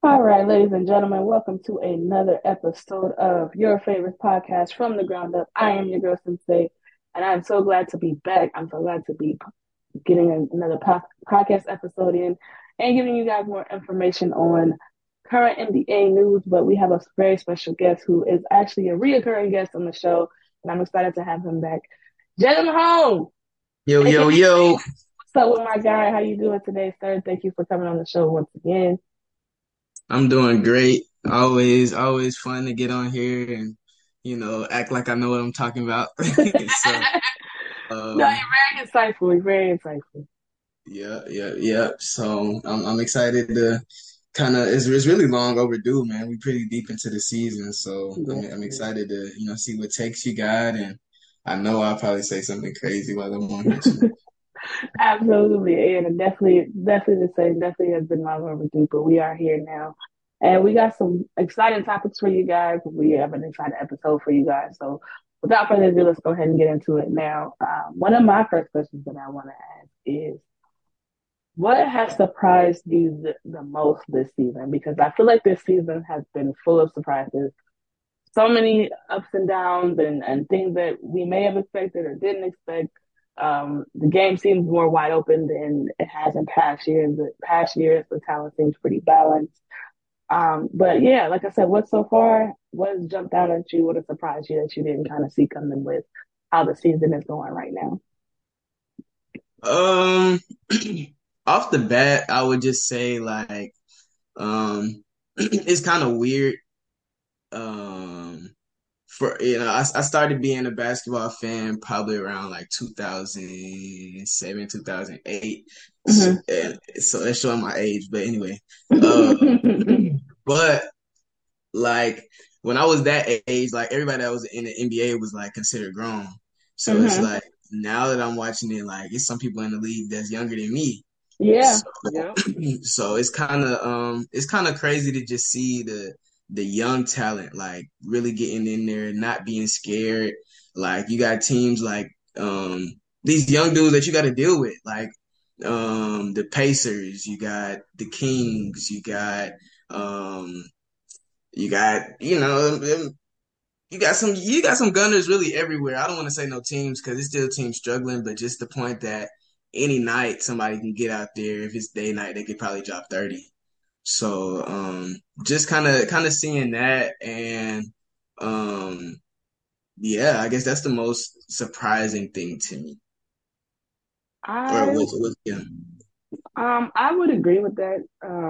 All right, ladies and gentlemen, welcome to another episode of your favorite podcast from the ground up. I am your girl Sensei, and I'm so glad to be back. I'm so glad to be getting another podcast episode in and giving you guys more information on current NBA news. But we have a very special guest who is actually a reoccurring guest on the show, and I'm excited to have him back. Jalen Home, Yo, aka yo, yo. what's up with my guy? How you doing today, sir? Thank you for coming on the show once again. I'm doing great. Always fun to get on here and, act like I know what I'm talking about. So, No, um, you're very insightful. You're very insightful. yeah. So I'm excited to it's really long overdue, man. We pretty deep into the season. So Yeah, I'm yeah. excited to, see what takes you got. And I know I'll probably say something crazy while I'm on here too. Absolutely. And definitely the same. Definitely has been long overdue, but we are here now. And we got some exciting topics for you guys. We have an exciting episode for you guys. So without further ado, let's go ahead and get into it now. One of my first questions that I want to ask is what has surprised you the most this season? Because I feel like this season has been full of surprises, so many ups and downs and things that we may have expected or didn't expect. The game seems more wide open than it has in past years. The past years, the talent seems pretty balanced. But yeah, like I said, what so far? What has jumped out at you? What has surprised you that you didn't kind of see coming with how the season is going right now? Um, Off the bat, I would just say it's kind of weird. Um, for I started being a basketball fan probably around like 2007, 2008. So, Mm-hmm. so that's showing my age, but anyway, uh, but like when I was that age, like everybody that was in the NBA was like considered grown. So it's Mm-hmm. like now that I'm watching it, like it's some people in the league that's younger than me. Yeah. So, Yep. so it's kind of crazy to just see the young talent like really getting in there, not being scared. Like you got teams like these young dudes that you got to deal with, like the Pacers, you got the Kings, um you got you got some gunners really everywhere. I don't want to say no teams because it's still teams struggling, but just the point that any night somebody can get out there. If it's day night, they could probably drop 30. So just kind of seeing that and um yeah, I guess that's the most surprising thing to me. Or I was yeah. I would agree with that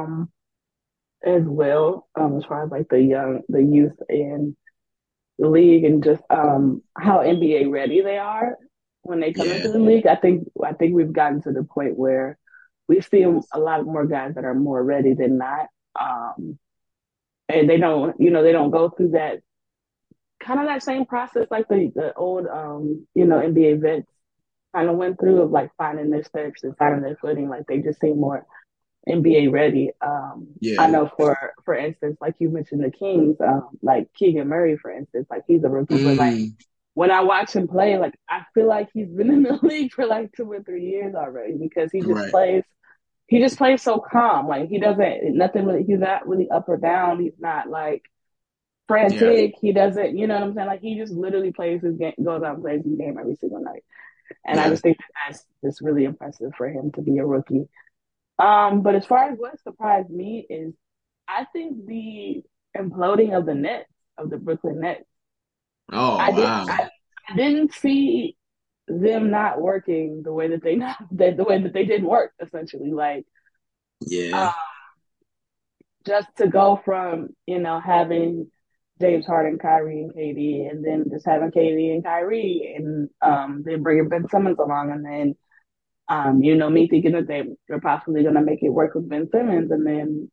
as well, as far as like the youth and the league and just how NBA ready they are when they come Yeah. into the league. I think we've gotten to the point where we see a lot more guys that are more ready than not. Um, and they don't go through that kind of that same process like the old NBA vets kind of went through of like finding their steps and finding their footing. Like they just seem more NBA ready. I Yeah. know for instance, like you mentioned the Kings, like Keegan Murray, for instance, like he's a rookie, but like Mm, when I watch him play, like I feel like he's been in the league for like 2 or 3 years already because right. he just plays so calm. Like he doesn't nothing really he's not really up or down. He's not like Yeah. frantic. He doesn't, you know what I'm saying? Like he just literally plays his game, goes out and plays his game every single night. And I Yeah. just think that's just really impressive for him to be a rookie. But as far as what surprised me is I think the imploding of the Nets, of the Brooklyn Nets. Oh I did wow. I didn't see them not working the way that they not that the way that they didn't work essentially. Like Yeah. uh, just to go from, having James Harden, Kyrie, and KD, and then just having KD and Kyrie, and then bringing Ben Simmons along, and then me thinking that they're possibly going to make it work with Ben Simmons, and then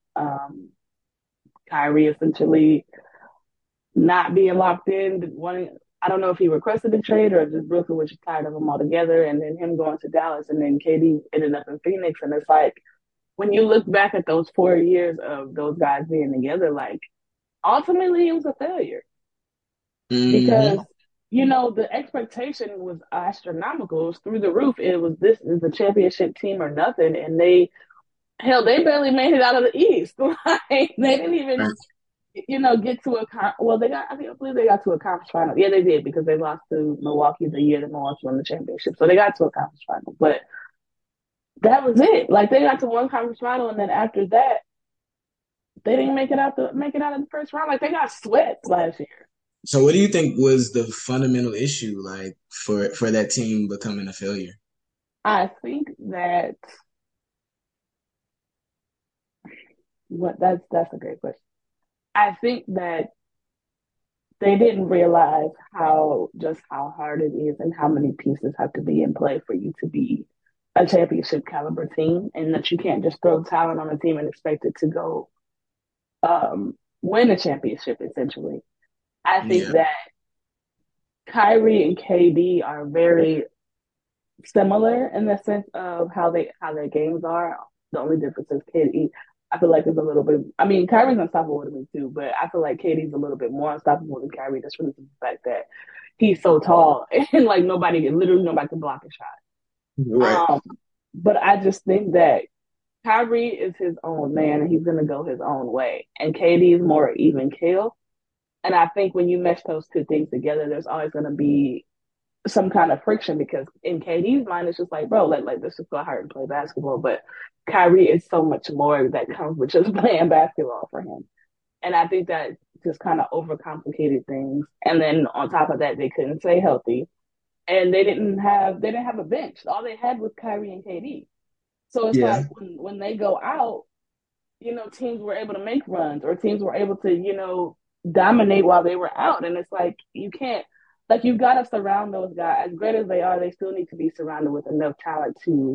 Kyrie essentially not being locked in, wanting. I don't know if he requested a trade or just Brooklyn was just tired of him altogether, and then him going to Dallas, and then KD ended up in Phoenix, and it's like when you look back at those 4 years of those guys being together, like ultimately it was a failure because Hmm. the expectation was astronomical. It was through the roof. It was this is a championship team or nothing, and they Hell, they barely made it out of the East. Like they didn't even, Right. get to a well. They got, I believe they got to a conference final. Yeah, they did because they lost to Milwaukee the year that Milwaukee won the championship. So they got to a conference final, but that was it. Like they got to one conference final, and then after that, they didn't make it out of the first round. Like they got swept last year. So what do you think was the fundamental issue like for that team becoming a failure? I think that what that's a great question. I think that they didn't realize how hard it is and how many pieces have to be in play for you to be a championship caliber team, and that you can't just throw talent on a team and expect it to go win a championship. Essentially, I think Yeah. that Kyrie and KD are very similar in the sense of how their games are. The only difference is KD. I feel like is a little bit. I mean, Kyrie's unstoppable with me too, but I feel like KD's a little bit more unstoppable than Kyrie. Just from the fact that he's so tall and like literally nobody can block a Right. shot. But I just think that Kyrie is his own man and he's gonna go his own way, and KD is more even kill. And I think when you mesh those two things together, there's always gonna be some kind of friction because in KD's mind, it's just like, bro, like let's just go out and play basketball. But Kyrie is so much more that comes with just playing basketball for him. And I think that just kind of overcomplicated things. And then on top of that, they couldn't stay healthy. And they didn't have a bench. All they had was Kyrie and KD. So it's Yeah. like when they go out, teams were able to make runs or teams were able to, dominate while they were out. And it's like, you can't, like, you've got to surround those guys. As great as they are, they still need to be surrounded with enough talent to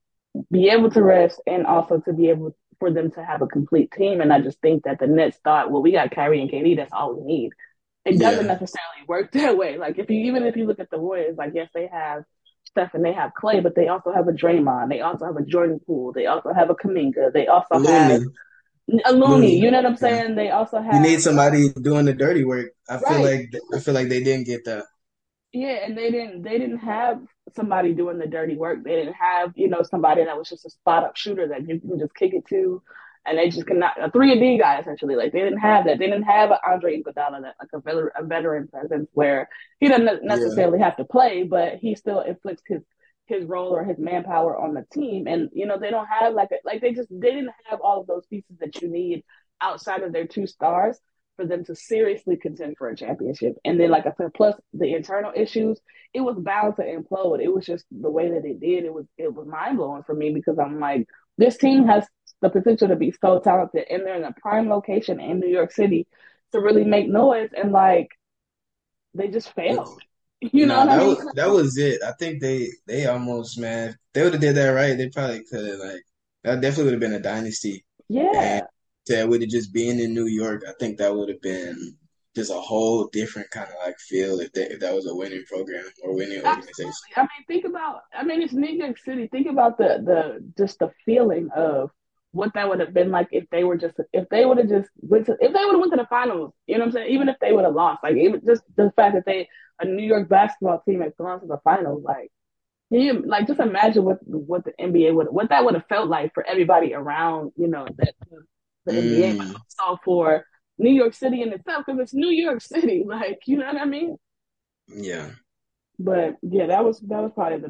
be able to rest and also to be able for them to have a complete team. And I just think that the Nets thought, well, we got Kyrie and KD, that's all we need. It doesn't Yeah. necessarily work that way. Like even if you look at the Warriors, like yes, they have Steph and they have Clay, but they also have a Draymond, they also have a Jordan Poole, they also have a Kaminga, they also have Looney. a Looney. Looney. You know what I'm Yeah. saying? They also You need have somebody doing the dirty work. right. I feel like they didn't get that. Yeah, and they didn't have somebody doing the dirty work. They didn't have, somebody that was just a spot up shooter that you can just kick it to and they just cannot a 3-and-D guy essentially. Like they didn't have that. They didn't have an Andre Iguodala that like a veteran presence where he doesn't Yeah. necessarily have to play, but he still inflicts his role or his manpower on the team. And they don't have they didn't have all of those pieces that you need outside of their two stars for them to seriously contend for a championship. And then, like I said, plus the internal issues, it was bound to implode. It was just the way that it did. It was mind blowing for me because I'm like, this team has the potential to be so talented, and they're in a prime location in New York City to really make noise, and like they just failed. You know Nah, what I mean? that was it. I think they almost, man, if they would have did that right, they probably could have like that definitely would have been a dynasty. And Yeah, that would have just been in New York. I think that would have been just a whole different kind of like feel if that was a winning program or winning organization. absolutely. I mean, think about. I mean, it's New York City. Think about the just the feeling of what that would have been like if they would have just if they would have went to the finals. You know what I'm saying? Even if they would have lost, like even just the fact that they a New York basketball team had gone to the finals, like like just imagine what the NBA what that would have felt like for everybody around. That the NBA, but Mm, also for New York City in itself because it's New York City. Like you know what I mean? yeah. But yeah, that was probably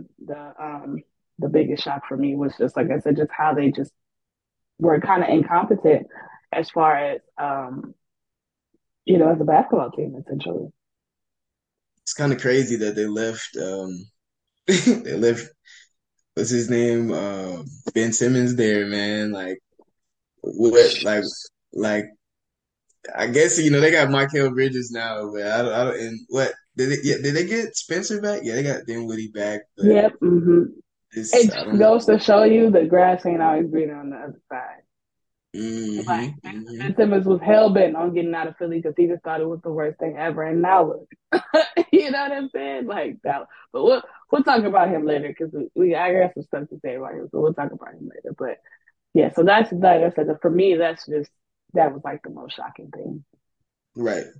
the biggest shock for me was just like I said, just how they just were kind of incompetent as far as as a basketball team essentially. It's kind of crazy that they left they left what's his name? Ben Simmons there, man. Like what like I guess they got Michael Bridges now, but I don't. And what did they get Spencer back? Yeah, they got Dinwiddie back, but Yep. it's It I just don't know. goes to show you the grass ain't always greener on the other side. Like Hmm. Ben Simmons was hell bent on getting out of Philly because he just thought it was the worst thing ever, and now look, you know what I'm saying? Like that. But we'll talk about him later because we I got some stuff to say about him, so we'll talk about him later. But yeah, so that's like I said, for me, that was like the most shocking thing. Right.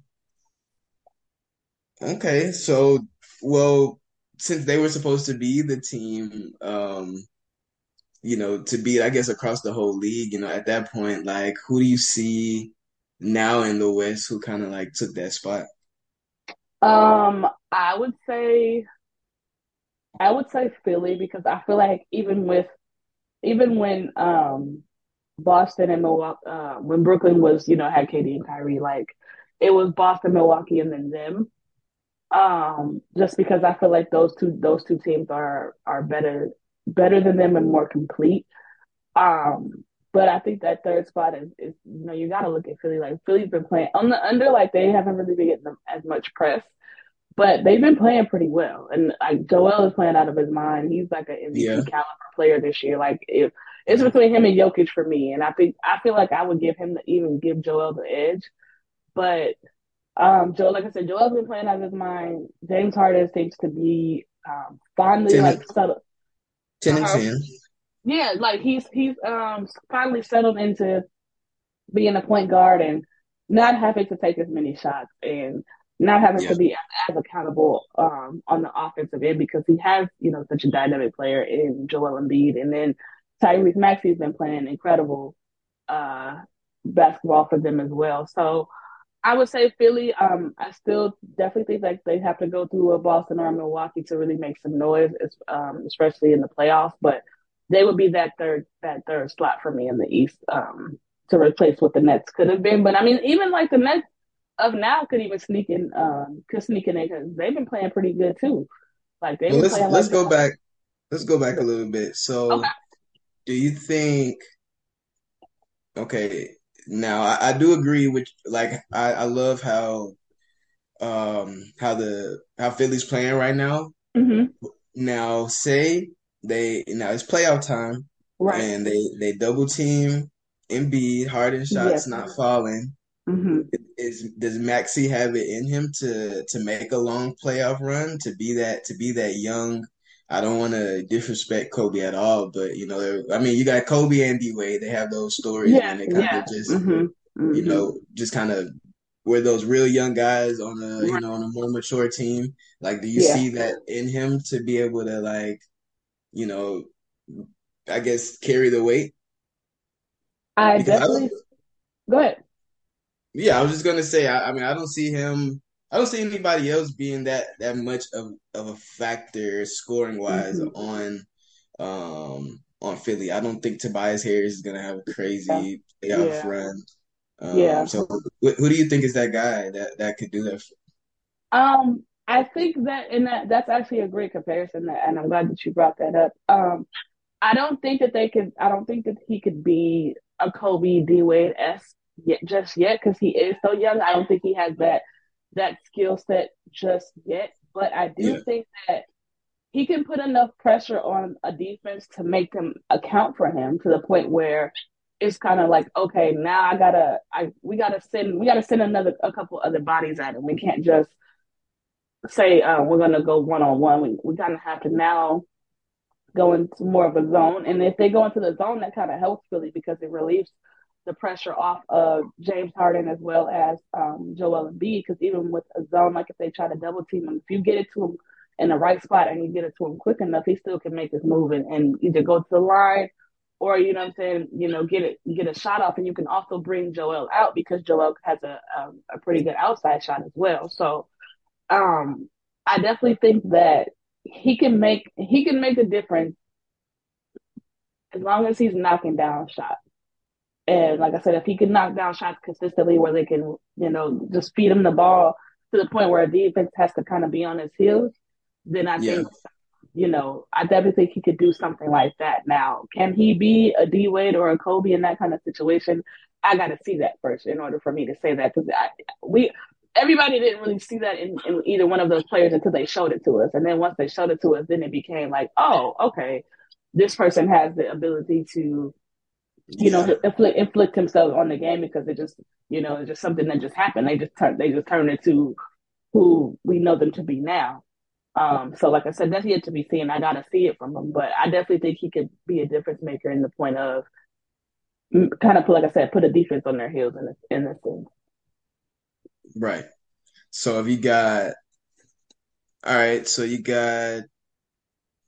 Okay. So, well, since they were supposed to be the team, to be, I guess, across the whole league, at that point, like, who do you see now in the West who kind of like took that spot? I would say Philly because I feel like even when Boston and Milwaukee when Brooklyn was had KD and Kyrie, like it was Boston, Milwaukee, and then them. Just because I feel like those two teams are better than them and more complete. But I think that third spot is you got to look at Philly. Like Philly's been playing on the under, like they haven't really been getting as much press, but they've been playing pretty well. And like Joel is playing out of his mind. He's like an Yeah. MVP caliber player this year. Like it's between him and Jokic for me. And I feel like I would even give Joel the edge. But Joel, like I said, Joel's been playing out of his mind. James Harden seems to be finally 10, like settled. 10 and Uh-huh. 10. Yeah, like he's finally settled into being a point guard and not having to take as many shots and not having Yeah. to be as accountable on the offensive end because he has, such a dynamic player in Joel Embiid. And then Tyrese Maxey's been playing incredible uh, basketball for them as well. So I would say Philly. I still definitely think like they have to go through a Boston or a Milwaukee to really make some noise, especially in the playoffs. But they would be that third slot for me in the East to replace what the Nets could have been. But I mean, even like the Nets of now could sneak in there because they've been playing pretty good too. Like they've Well, been let's playing let's like go back. Let's go back a little bit. okay. So, do you think? Okay, now I do agree with like I love how Philly's playing right now. Hmm. Now, say now it's playoff time, Right. and they double team Embiid, Harden Yes. shots not falling. Hmm. Does Maxi have it in him to make a long playoff run to be that young? I don't want to disrespect Kobe at all, but I mean, you got Kobe and D Wade. They have those stories Yeah. when they kind Yeah. of just Hmm. Hmm. just kind of were those real young guys on a Right. on a more mature team. Like, do you Yeah. see that in him to be able to like you know I guess carry the weight? I Because I definitely don't. go ahead. Yeah, I was just gonna say. I mean, I don't see him. I don't see anybody else being that much of a factor scoring wise Hmm. on Philly. I don't think Tobias Harris is gonna have a Yeah. crazy playoff Yeah. run. Yeah. So who do you think is that guy that could do that? I think that's actually a great comparison, and I'm glad that you brought that up. I don't think that he could be a Kobe D Wade s yet just yet because he is so young. I don't think he has that skill set just yet. But I do Yeah, think that he can put enough pressure on a defense to make them account for him to the point where it's kind of like, okay, now we gotta send a couple other bodies at him. We can't just say we're gonna go one on one. We kind of have to now go into more of a zone. And if they go into the zone, that kind of helps Philly because it relieves the pressure off of James Harden as well as Joel Embiid. Because even with a zone, like if they try to double team him, if you get it to him in the right spot and you get it to him quick enough, he still can make his move and either go to the line or you know what I'm saying, get a shot off, and you can also bring Joel out because Joel has a pretty good outside shot as well. So um, I definitely think that he can make a difference as long as he's knocking down shots. And like I said, if he can knock down shots consistently where they can, just feed him the ball to the point where a defense has to kind of be on his heels, then I yeah, think, I definitely think he could do something like that. Now, can he be a D Wade or a Kobe in that kind of situation? I got to see that first in order for me to say that because we everybody didn't really see that in either one of those players until they showed it to us, and then once they showed it to us, then it became like, oh, okay, this person has the ability to yeah, inflict himself on the game because it's just something that just happened. They just turned into who we know them to be now. So like I said, that's yet to be seen. I gotta see it from him, but I definitely think he could be a difference maker in the point of kind of like I said, put a defense on their heels in this thing. right. So if you got all right, so you got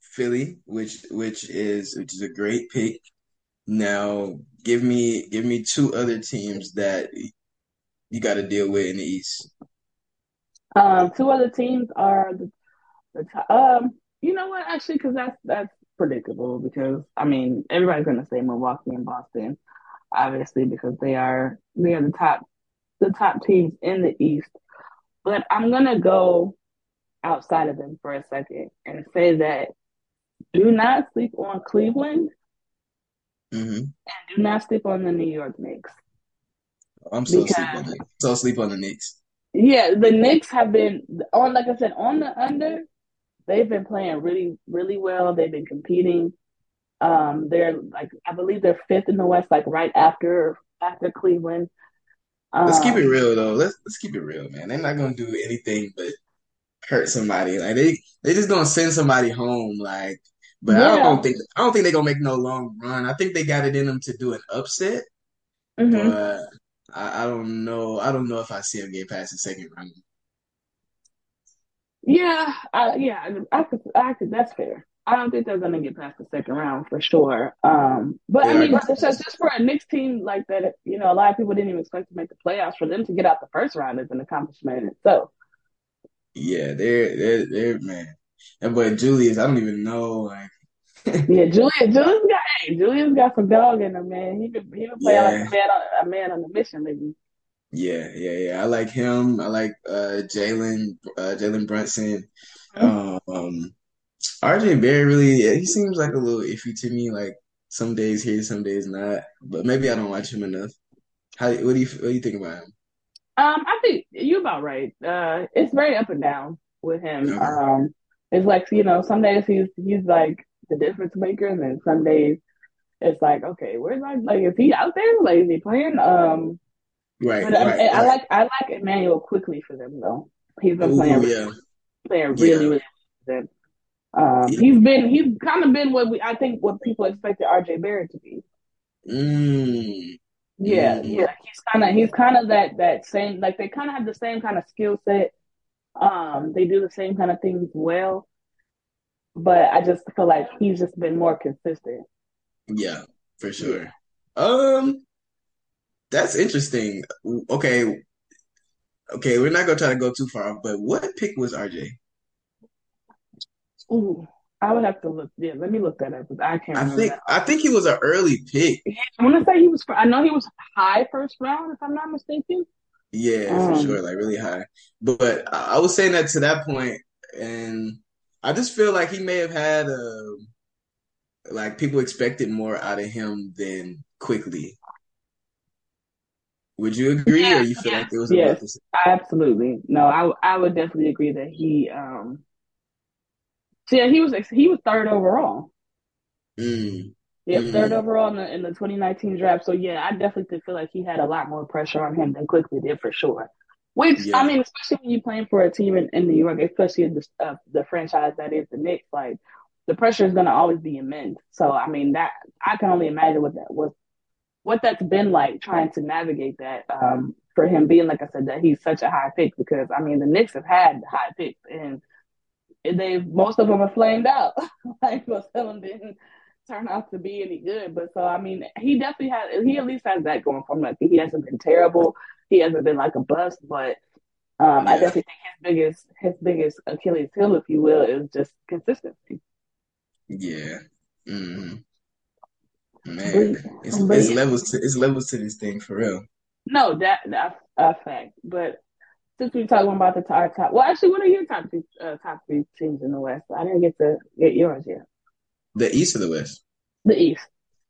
Philly, which is a great pick. Now, give me two other teams that you got to deal with in the East. Two other teams are you know what? Actually, because that's predictable. Because I mean, everybody's gonna say Milwaukee and Boston, obviously, because they are the top teams in the East. But I'm gonna go outside of them for a second and say that do not sleep on Cleveland Hmm. and do not sleep on the New York Knicks. I'm so sleep on Because it. So sleep on the Knicks. yeah, the Knicks have been on, like I said, on the under. They've been playing really, really well. They've been competing. They're like I believe they're fifth in the West, like right after Cleveland. Let's keep it Um, real though. Let's keep it real, man. They're not gonna do anything but hurt somebody. Like they just gonna send somebody home. Like, but yeah. I don't think they're gonna make no long run. I think they got it in them to do an upset, Hmm. but I don't know. I don't know if I see them get past the second round. Yeah, I could. That's fair. I don't think they're gonna get past the second round for sure. But I They are. mean, just for a Knicks team like that, a lot of people didn't even expect to make the playoffs. For them to get out the first round is an accomplishment in itself. Yeah, they're man. And but Julius, I don't even know. Like, Yeah, Julius got some dog in him, man. He been playing like yeah, a man on a mission lately. yeah. I like him. I like Jalen Brunson. RJ Barry really, yeah, he seems like a little iffy to me. Like some days here, some days not. But maybe I don't watch him enough. What do you think about him? I think you're about right. It's very up and down with him. Okay. It's like some days he's like the difference maker, and then some days it's like, okay, where's like is he out there? Like is he playing? Right, But right, I right. like Emmanuel quickly for them though. He's been Oh yeah, playing really yeah. really good. Yeah. He's kind of been I think what people expected RJ Barrett to be. Mm, Yeah. mm, He's kind of that same, like they kind of have the same kind of skill set. They do the same kind of things well, but I just feel like he's just been more consistent. yeah, for Yeah. sure. That's interesting. Okay, okay. We're not gonna try to go too far, but what pick was RJ? Ooh, I would have to look. Yeah, let me look that up because I can't remember that. I think he was an early pick. Yeah, I want to say he was. I know he was high first round, if I'm not mistaken. Yeah, for Um, sure, like really high. But I was saying that to that point, and I just feel like he may have had like people expected more out of him than quickly. Would you agree, or you feel like yes, it was about yes, the same? absolutely. No, I would definitely agree that so yeah, he was third overall. Mm, Yep, third mm, overall in the 2019 draft. So yeah, I definitely feel like he had a lot more pressure on him than Quickly did for sure. Which I yeah, mean, especially when you're playing for a team in New York, especially in the franchise that is the Knicks, like the pressure is going to always be immense. So I mean, that I can only imagine what that's been like trying to navigate that for him being, like I said, that he's such a high pick because I mean the Knicks have had high picks and they most of them are flamed out. Like most of them didn't turn out to be any good. But so I mean, he at least has that going for him. Like he hasn't been terrible. He hasn't been like a bust, but I yeah, definitely think his biggest Achilles heel, if you will, is just consistency. yeah. Mm, man, But it's yeah, levels to this thing for real. no, that's a fact. But since we're talking about our top, well, actually, what are your top three teams in the West? I didn't get to get yours yet. The East or the West? The East.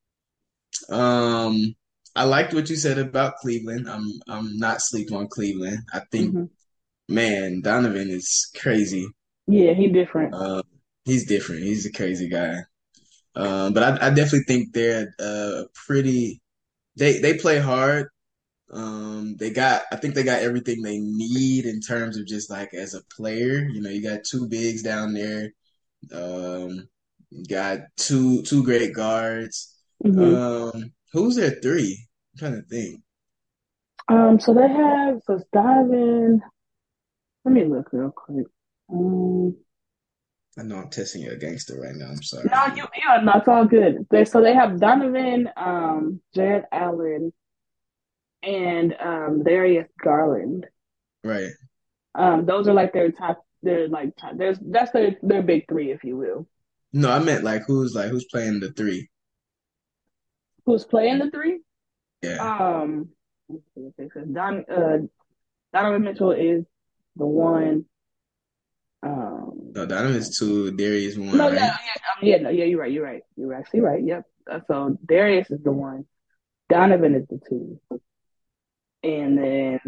Um, I liked what you said about Cleveland. I'm not sleep on Cleveland. I think, Hmm. man, Donovan is crazy. Yeah, he different. Um, he's different. He's a crazy guy. But I definitely think they're pretty. They play hard. I think they got everything they need in terms of just like as a player. You know, you got two bigs down there. You got two great guards. Hmm. Who's their three? I'm trying to think. So it's Donovan. Let me look real quick. Um, I know I'm testing you a gangster right now. I'm No, sorry. yeah, no, it's all good. So they have Donovan, Jared Allen, and Darius Garland. Right. Those are like their top. They're like top, that's their big three, if you will. No, I meant like who's playing the three? Who's playing the three? Yeah. Um, let's see, because Donovan Mitchell is the one. Um, No, Donovan's two, Darius one, no, yeah, right? no, yeah, you're actually right. Yep. So Darius is the one. Donovan is the two, and then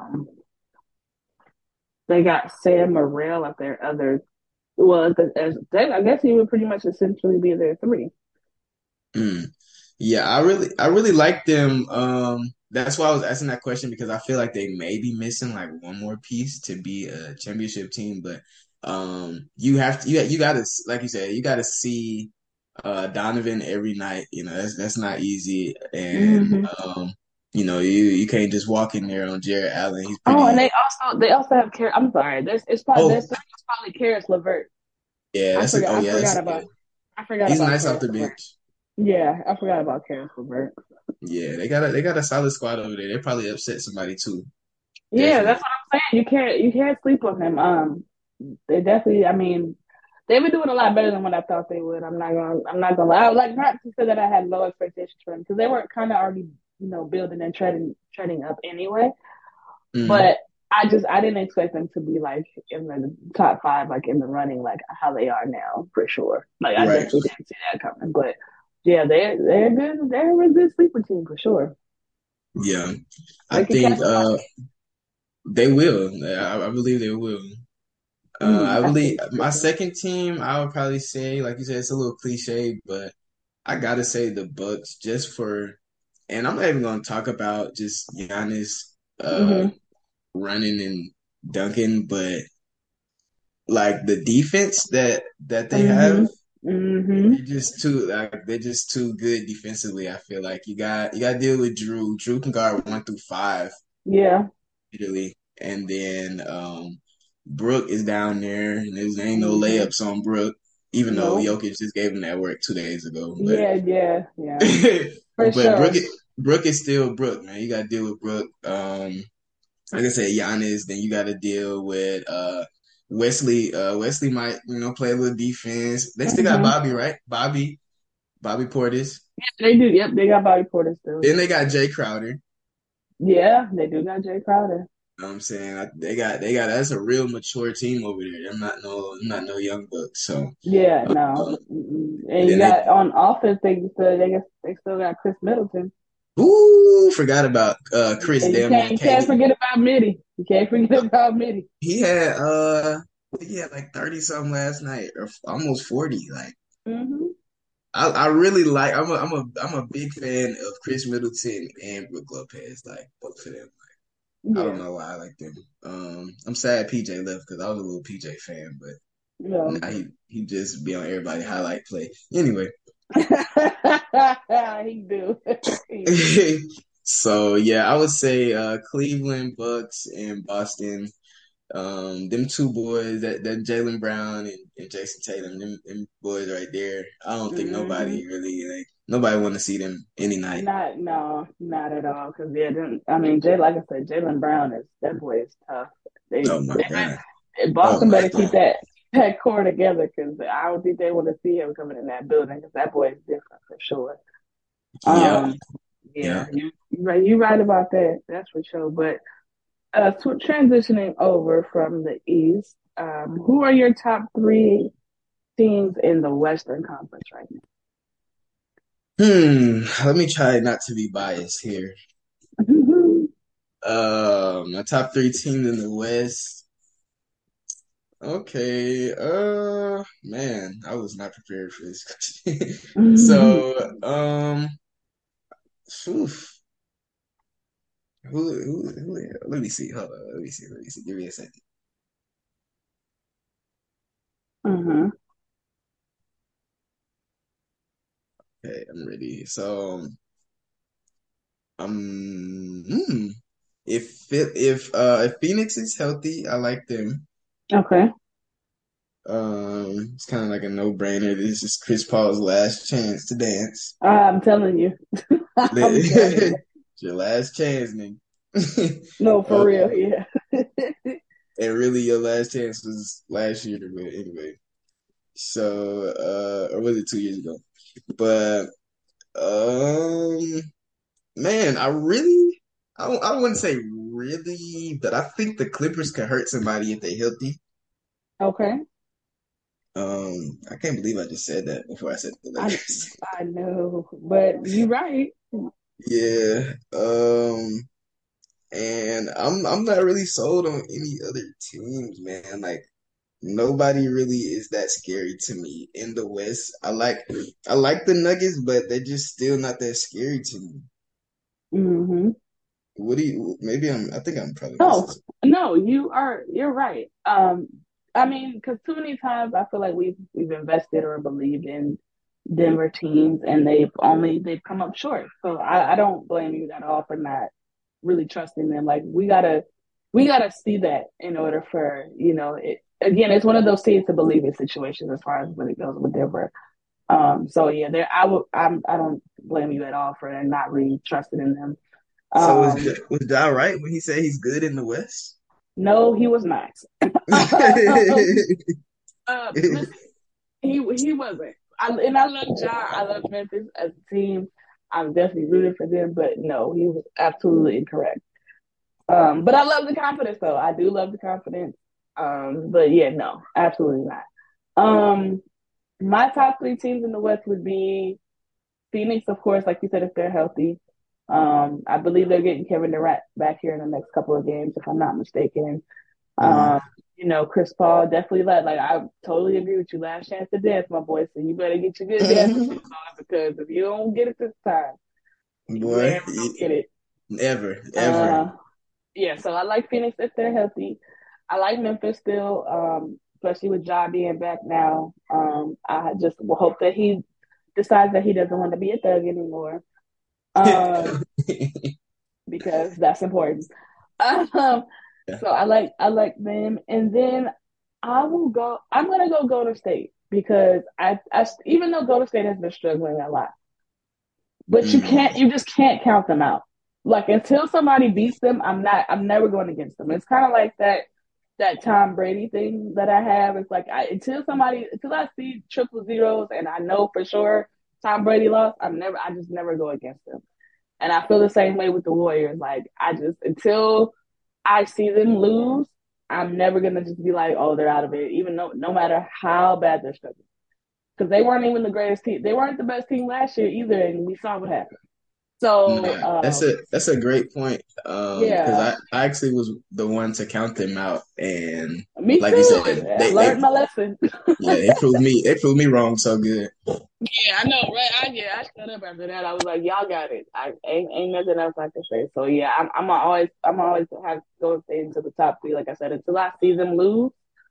they got Sam Morril at their other. Well, I guess he would pretty much essentially be their three. Mm. Yeah, I really like them. That's why I was asking that question because I feel like they may be missing like one more piece to be a championship team. But you have to you gotta like you said, you gotta see Donovan every night. You know, that's not easy. And Hmm. you can't just walk in there on Jared Allen. He's Oh, and pretty they also have Car. I'm sorry. It's probably oh their three is probably Karis LeVert. yeah, I that's a forgot. oh I yeah, forgot that's about. yeah. I forgot He's about nice off Karis the LeVert. bench. Yeah, I forgot about Karis LeVert. Yeah, they got a solid squad over there. They probably upset somebody too. Yeah, that's Definitely. what I'm saying. You can't sleep on him. They definitely. I mean, they've been doing a lot better than what I thought they would. I'm not gonna lie. I would like not to say that I had low expectations for them because they were kind of already building and treading up anyway. Mm, But I didn't expect them to be like in the top five, like in the running, like how they are now for sure. Like I right. definitely didn't see that coming. But yeah, they're good. They're a good sleeper team for sure. Yeah. I They could catch think somebody. they will. I believe they will. I I believe think so my too. second team, I would probably say, like you said, it's a little cliche, but I gotta say the Bucks just for, and I'm not even gonna talk about just Giannis uh Mhm. running and dunking, but like the defense that they have, Mhm. Mhm. they're just too good defensively. I feel like you got to deal with Drew. Drew can guard 1 through 5 Yeah. Italy. And then Brook is down there, and there ain't no Mhm. layups on Brook, even though No. Jokic just gave him that work 2 days ago. But Yeah. Yeah. Yeah. For but sure. Brook is still Brook, man. You got to deal with Brook. Like I said, Giannis. Then you got to deal with Wesley. Wesley might play a little defense. They still got Mhm. Bobby, right? Bobby Portis. Yeah, they do. Yep. They got Bobby Porter still. Then Yep. they got Jay Crowder. Yeah. They do got Jay Crowder. You know what I'm saying they got that's a real mature team over there. I'm not no young bucks. So Yeah, no. uh, Mm-mm. and And you then they got on offense, they still got Chris Middleton. ooh forgot about Chris Yeah, you damn can't near you came. can't forget about Mitty. You can't forget about Mitty. He had like 30 something last night or almost 40. Like Hmm. I really like I'm a big fan of Chris Middleton and Brook Lopez. Like both of them. I don't Yeah. know why I like them. I'm sad PJ left because I was a little PJ fan, but Yeah. now he just be on everybody highlight play. Anyway, He do. He do. so yeah, I would say Cleveland Bucks and Boston. Them two boys, that Jaylen Brown and Jason Tatum, them boys right there. I don't think Hmm. nobody want to see them any night. Not no, not at all. Because yeah, I mean, like I said, Jalen Brown is that boy is tough. Oh my god. Oh Boston my better keep god. that core together because I don't think they want to see him coming in that building because that boy is different for sure. Yep. Um, yeah, Yep. you right about that. That's for sure. But transitioning over from the East, who are your top three teams in the Western Conference right Let me try not to be biased here. now? My top three teams in the West. Okay. Man, I was not prepared for this question. So, oof. Let me see. Hold on. Let me see. Let me see. Give me a second. Hmm. Okay, I'm ready. So, hmm. If Phoenix is healthy, I like them. Okay. It's kind of like a no-brainer. This is Chris Paul's last chance to dance. I'm telling you. I'm telling you. It's your last chance, nigga. No, for uh, real, yeah. and really, your last chance was last year, but anyway. So, or was it 2 years ago? But, man, I wouldn't say really, but I think the Clippers could hurt somebody if they healthy. Okay. I can't believe I just said that before I said the I Lakers. I know, but you're right. Yeah. And I'm not really sold on any other teams, man. Like nobody really is that scary to me in the West. I like the Nuggets, but they're just still not that scary to me. Hmm. What do you? Maybe I think I'm probably missing No, something. no, you're right. I mean, because too many times I feel like we've invested or believed in Denver teams, and they've come up short. So I don't blame you at all for not really trusting them. Like we gotta see that in order for it. Again, it's one of those teams to believe in situations as far as when it goes with Denver. So yeah, there I don't blame you at all for not really trusting in them. So Um, was Ja right when he said he's good in the West? no, he was not. Listen, he wasn't. I love Ja. I love Memphis as a team. I'm definitely rooting for them, but no, he was absolutely incorrect. But I love the confidence though. I do love the confidence. But yeah, no, absolutely not. Um, my top three teams in the West would be Phoenix, of course, like you said, if they're healthy. I believe they're getting Kevin Durant back here in the next couple of games, if I'm not mistaken. Mhm. Um, Chris Paul definitely led. Like I totally agree with you. Last chance to dance, my boy. So you better get your good dancing shoes on because if you don't get it this time, you Boy, ain't ever gonna get it. ever, ever. Uh, yeah. So I like Phoenix if they're healthy. I like Memphis still, especially with Ja being back now. I just will hope that he decides that he doesn't want to be a thug anymore. Um, because that's important. Um, Yeah. so I like them, and then I will go. I'm gonna go Golden State because I even though Golden State has been struggling a lot, but Mm. you just can't count them out. Like until somebody beats them, I'm never going against them. It's kind of like that Tom Brady thing that I have. It's like until I see triple zeros and I know for sure Tom Brady lost, I just never go against them. And I feel the same way with the Warriors. Like I just until I see them lose, I'm never gonna just be like, oh, they're out of it, even though no matter how bad they're struggling. Because they weren't even the greatest team. They weren't the best team last year either, and we saw what happened. So Nah, that's a great point. Because yeah, I actually was the one to count them out, and me like you too. said, I learned my lesson. yeah, they proved me wrong so good. Yeah, I know, right? I shut up after that. I was like, y'all got it. I ain't nothing else I can say. So yeah, I'm always have to go stay into the top three. Like I said, until I see them lose,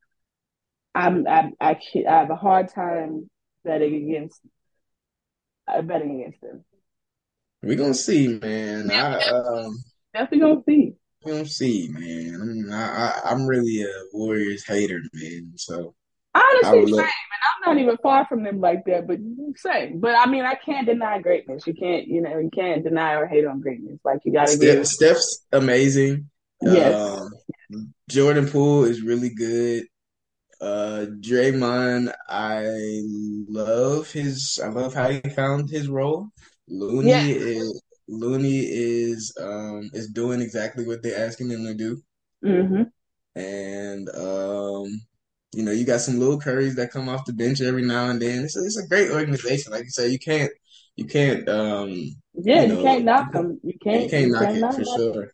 I have a hard time betting against betting against them. We gonna see, man. Yeah, we definitely gonna see. We gonna see, man. I'm really a Warriors hater, man. So I Honestly, would same. look. And I'm not even far from them like that, but same. But I mean, I can't deny greatness. You can't deny or hate on greatness. Like you got to give. Steph's amazing. Yes. Um, Jordan Poole is really good. Draymond, I love how he found his role. Yes. Looney is doing exactly what they're asking him to do. Mm-hmm. And you got some little Currys that come off the bench every now and then. It's a great organization. Like you say, you can't Yeah, you can't knock them. you can't You knock it cannot for knock sure.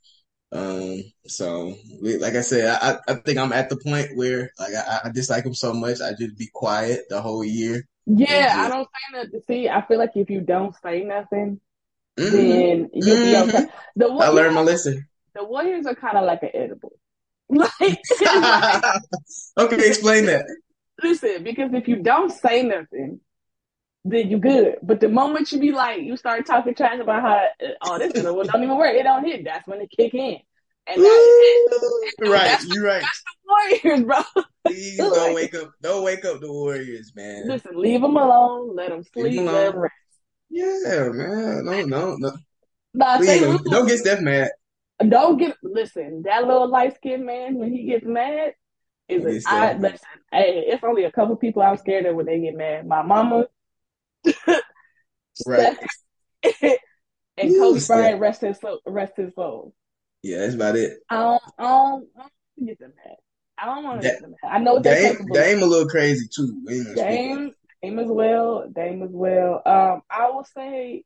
Like I said, I think I'm at the point where like I dislike him so much, I just be quiet the whole year and Yeah, I just don't say nothing. See, I feel like if you don't say nothing, hmm then you'll be hmm okay. The I what you learned my know, lesson. the Warriors are kind of like an edible. Like it's like Okay, explain that. listen, because if you don't say nothing, then you good. But the moment you be like, you start talking trash about how, oh, this is well, don't even work. It don't hit. That's when it kick in. And that Ooh, dude, right, you're right. that's the Warriors, bro. Please don't Like, wake up. Don't wake up the Warriors, man. listen, leave them alone, let them Leave them sleep, let alone. them rest. Yeah, man. No, no, no. Now, if Please they lose, don't get Steph mad. don't get listen. That little light skinned man when he gets mad is Don't it? get Steph I mad. listen. Hey, it's only a couple people I'm scared of when they get mad. My mama, Right. Steph, and Ooh, Kobe Steph. Bryant, rest his soul. Rest his soul. Yeah, that's about it. I don't get them mad. I don't want to That get them mad. I know what they're capable of. Dame a little crazy too. We ain't gonna speak on Dame, Dame as well. Dame as well. I will say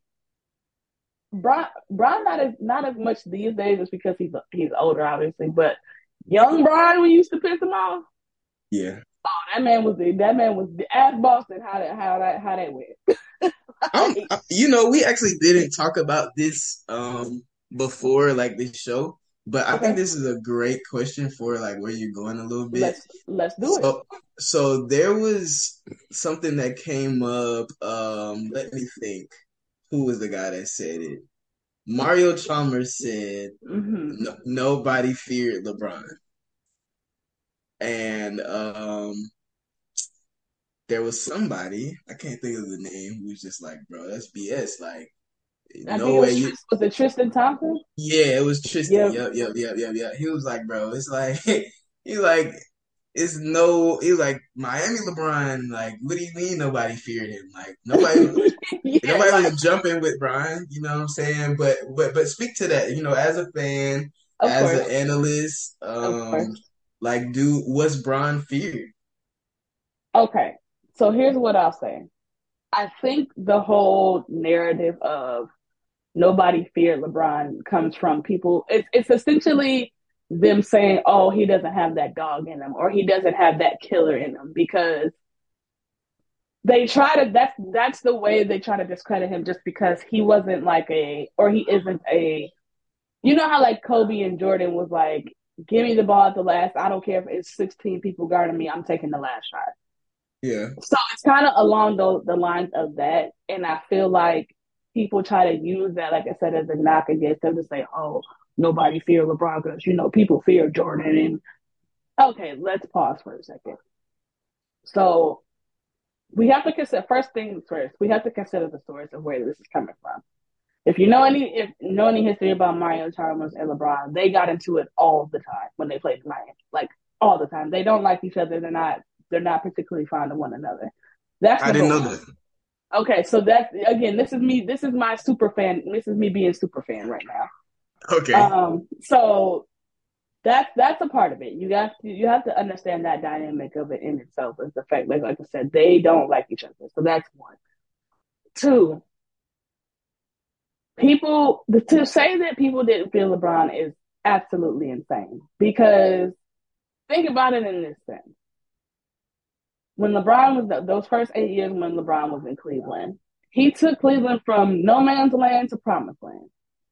Brian not as much these days just because he's older, obviously. But young Brian, we used to piss him off. it. Yeah. That man was the ass Boston. How that went. Like, We actually didn't talk about this before like this show, but I think okay, this is a great question for like where you're going a little bit. let's do it. So there was something that came up. Let me think. Who was the guy that said it? Mario Chalmers said Hmm. nobody feared LeBron, and there was somebody I can't think of the name who was just like, bro, that's BS. Like, I think no it way you. was it Tristan Thompson? Yeah, it was Tristan. Yep. Yep, yep, yep, yep, yep. He was like, bro, it's like he like it's no. He was like Miami LeBron. Like, what do you mean nobody feared him? Like Yeah, nobody like was jumping with Brian. You know what I'm saying? But speak to that. As a fan, of as course, an analyst, of course. like, what's Brian feared? Okay, so here's what I'll say. I think the whole narrative of nobody feared LeBron comes from people. It's essentially them saying, "Oh, he doesn't have that dog in him, or he doesn't have that killer in him," because they try to. That's the way they try to discredit him, just because he wasn't like or he isn't a. You know how like Kobe and Jordan was like, "Give me the ball at the last. I don't care if it's 16 people guarding me. I'm taking the last shot." Yeah, So it's kind of along the lines of that, and I feel like people try to use that, like I said, as a knock against them to say, "Oh, nobody fear LeBron because people fear Jordan." And okay, let's pause for a second. So we have to consider first things first. We have to consider the source of where this is coming from. If you know any history about Mario Chalmers and LeBron, they got into it all the time when they played in Miami, like all the time. They don't like each other. They're not particularly fond of one another. That's I number didn't know one. that. Okay, so that's again, this is me. This is my super fan. This is me being super fan right now. Okay, So that's a part of it. You have to understand that dynamic of it in itself is the fact, like I said, they don't like each other. So that's one. Two, people to say that people didn't feel LeBron is absolutely insane because think about it in this sense. When LeBron was those first 8 years when LeBron was in Cleveland, he took Cleveland from no man's land to promised land.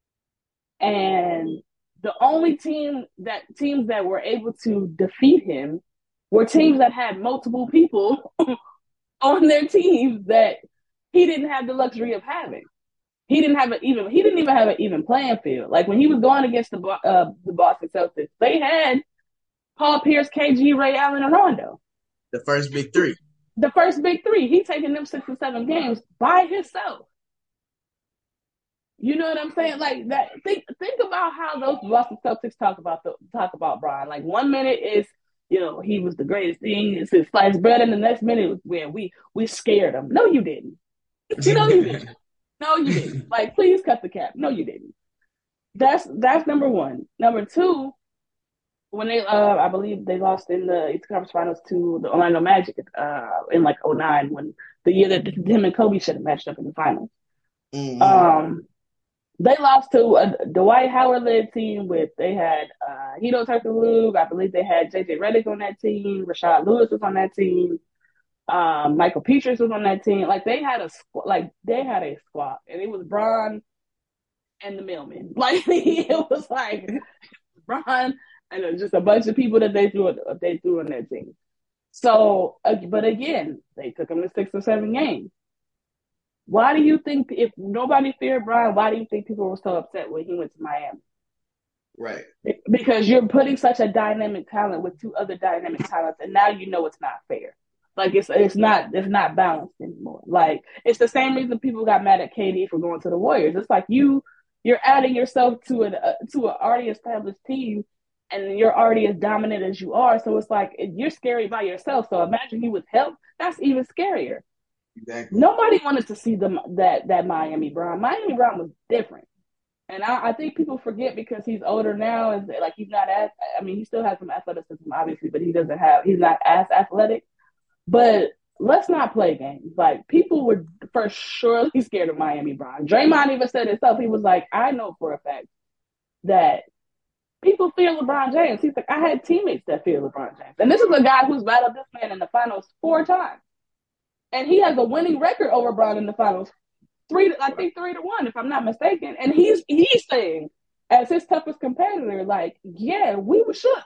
And the only teams that were able to defeat him were teams that had multiple people on their teams that he didn't have the luxury of having. He didn't even have an even playing field. Like when he was going against the Boston Celtics, they had Paul Pierce, KG, Ray Allen, and Rondo. the first big three. The first big three. He taking them 6 or 7 games by himself. You know what I'm saying? Like that. Think about how those Boston Celtics talk about Brian. Like 1 minute is he was the greatest thing. It's his sliced bread, and the next minute was where we scared him. No, you didn't. No, you didn't. No, you didn't. Like please cut the cap. No, you didn't. That's number one. Number two, when they I believe they lost in the East Conference Finals to the Orlando Magic in like '09 when the year that him and Kobe should have matched up in the finals. Mm-hmm. Um, they lost to a Dwight Howard led team with they had Hedo Turkoglu. I believe they had JJ Redick on that team. Rashard Lewis was on that team. Michael Petras was on that team. Like they had a squad, and it was Bron and the Millman. Like it was like Bron and just a bunch of people that they threw on that team. So, but again, they took him to 6 or 7 games. Why do you think if nobody feared Brian, why do you think people were so upset when he went to Miami? Right. because you're putting such a dynamic talent with two other dynamic talents, and now you know it's not fair. Like it's not balanced anymore. Like it's the same reason people got mad at KD for going to the Warriors. It's like you're adding yourself to an already established team, and you're already as dominant as you are. So it's like you're scary by yourself. So imagine you with help. That's even scarier. Exactly. Nobody wanted to see that Miami Brown. Miami Brown was different. And I think people forget because he's older now, and like he's not as. I mean, he still has some athleticism, obviously, but he's not as athletic. But let's not play games. Like people were for surely scared of Miami Brown. Draymond even said himself. He was like, I know for a fact that people fear LeBron James. He's like, I had teammates that fear LeBron James, and this is a guy who's battled this man in the finals 4 times, and he has a winning record over Brown in the finals I think 3-1, if I'm not mistaken. And he's saying, as his toughest competitor, like, yeah, we were shook.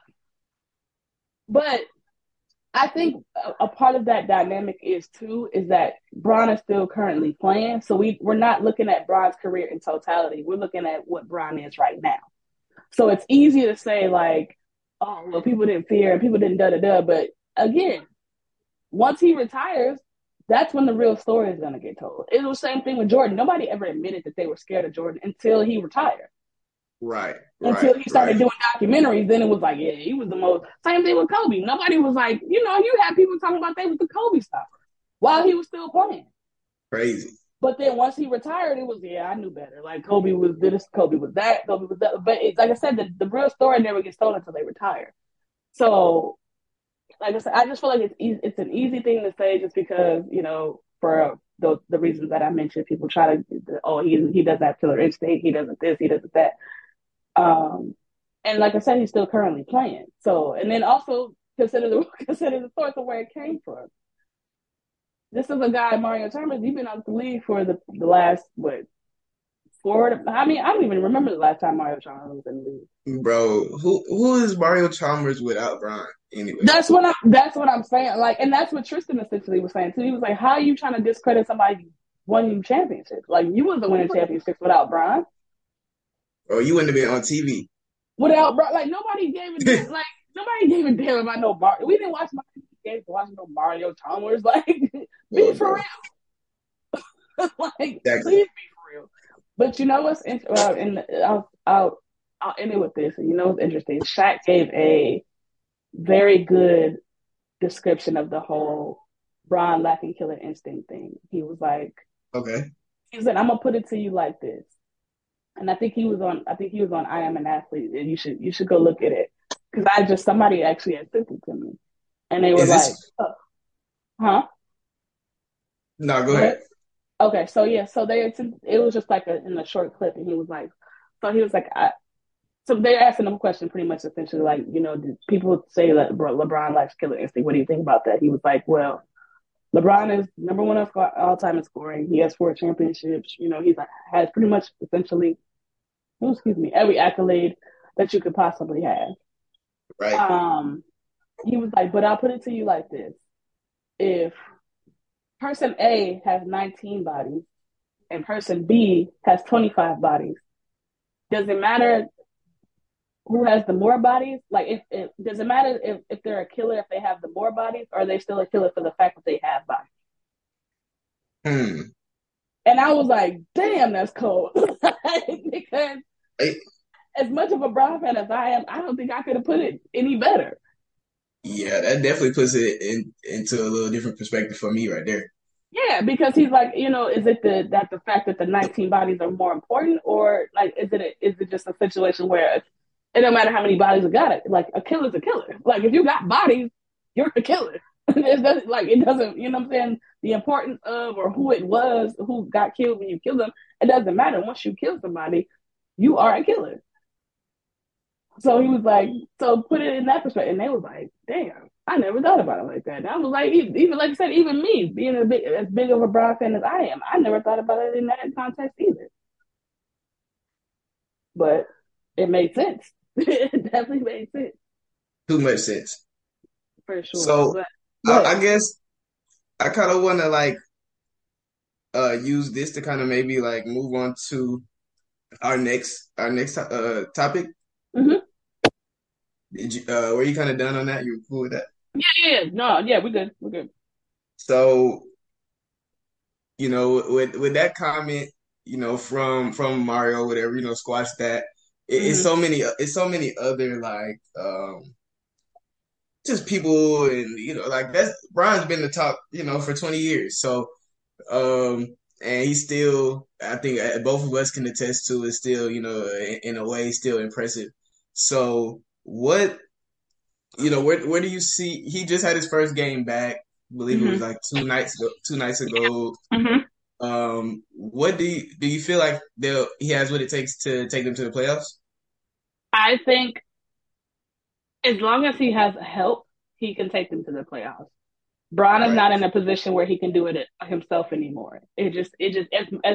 But I think a part of that dynamic is that Bron is still currently playing. So we're not looking at Bron's career in totality. We're looking at what Bron is right now. So it's easy to say like, oh, well, people didn't fear and people didn't da da da. But again, once he retires, that's when the real story is going to get told. It was the same thing with Jordan. Nobody ever admitted that they were scared of Jordan until he retired. Right. Until Right. he started Right. doing documentaries, then it was like, yeah, he was the most. Same thing with Kobe. Nobody was like, you had people talking about they was the Kobe stopper while he was still playing. Crazy. But then once he retired, it was, yeah, I knew better. Like Kobe was this, Kobe was that, Kobe was that. But like I said, the real story never gets told until they retire. So like I said, I just feel like it's an easy thing to say just because for the reasons that I mentioned, people try to he doesn't have killer instinct, he doesn't this, he doesn't that, and like I said, he's still currently playing. So and then also consider the source of where it came from. This is a guy, Mario Chalmers. He's been out the league for the last what 4. I mean, I don't even remember the last time Mario Chalmers was in the league. Bro, who is Mario Chalmers without Bron anyway? That's what I'm saying. Like, and that's what Tristan essentially was saying too. He was like, "How are you trying to discredit somebody who won you championships? Like, you wasn't winning championships without Bron. Oh, you wouldn't have been on TV. Without Bron, like nobody gave a damn. Like nobody gave a damn about no Bar. We didn't watch my games to watch no Mario Chalmers. Like, be Oh, for bro. real. Like, Exactly. please be for real. But you know what's and I'll end it with this. You know what's interesting? Shaq gave a very good description of the whole Bron lacking killer instinct thing. Okay. He said, I'm gonna put it to you like this. And I think he was on I Am an Athlete, and you should go look at it. Because somebody actually had sent it to me. And they were Is like, this oh, huh? no, go Go ahead. ahead. Okay, so yeah, so it was just like in a short clip, and he was like, so they're asking him a question pretty much essentially like, did people say that LeBron lacks killer instinct? What do you think about that? He was like, well, LeBron is number one all time in scoring. He has 4 championships. He's has pretty much essentially, excuse me, every accolade that you could possibly have. Right. Um, he was like, but I'll put it to you like this: if person A has 19 bodies and person B has 25 bodies, does it matter who has the more bodies? Like, if does it matter if they're a killer if they have the more bodies, or are they still a killer for the fact that they have bodies? Hmm. And I was like, damn, that's cold. Because Right. as much of a Brown fan as I am, I don't think I could have put it any better. Yeah, that definitely puts it into a little different perspective for me right there. Yeah, because he's like, is it the fact that the 19 bodies are more important, or like is it just a situation where it don't matter how many bodies you got it, like a killer's a killer. Like if you got bodies, you're a killer. It doesn't, you know what I'm saying? The importance of or who it was who got killed when you killed them, it doesn't matter. Once you kill somebody, you are a killer. So he was like, so put it in that perspective. And they was like, damn, I never thought about it like that. And I was like, even like I said, even me being as big of a Brown fan as I am, I never thought about it in that context either. But it made sense. It definitely made sense Too much sense. for sure. So But go I ahead. guess I kind of want to like use this to kind of maybe like move on to our next topic. Hmm. Did you were you kind of done on that? You were cool with that? Yeah, yeah, yeah. No, yeah, we're good. We're good. So, with that comment, from Mario, whatever, squash that. Hmm. It's so many other like just people, and like that's Brian's been the top, for 20 years. So and he's still, I think both of us can attest to, is still, in a way still impressive. So what, where do you see, he just had his first game back, I believe it was Hmm. like 2 nights ago. Hmm. What do you feel like he has what it takes to take them to the playoffs? I think as long as he has help, he can take them to the playoffs. Braun is Right. not in a position where he can do it himself anymore. It just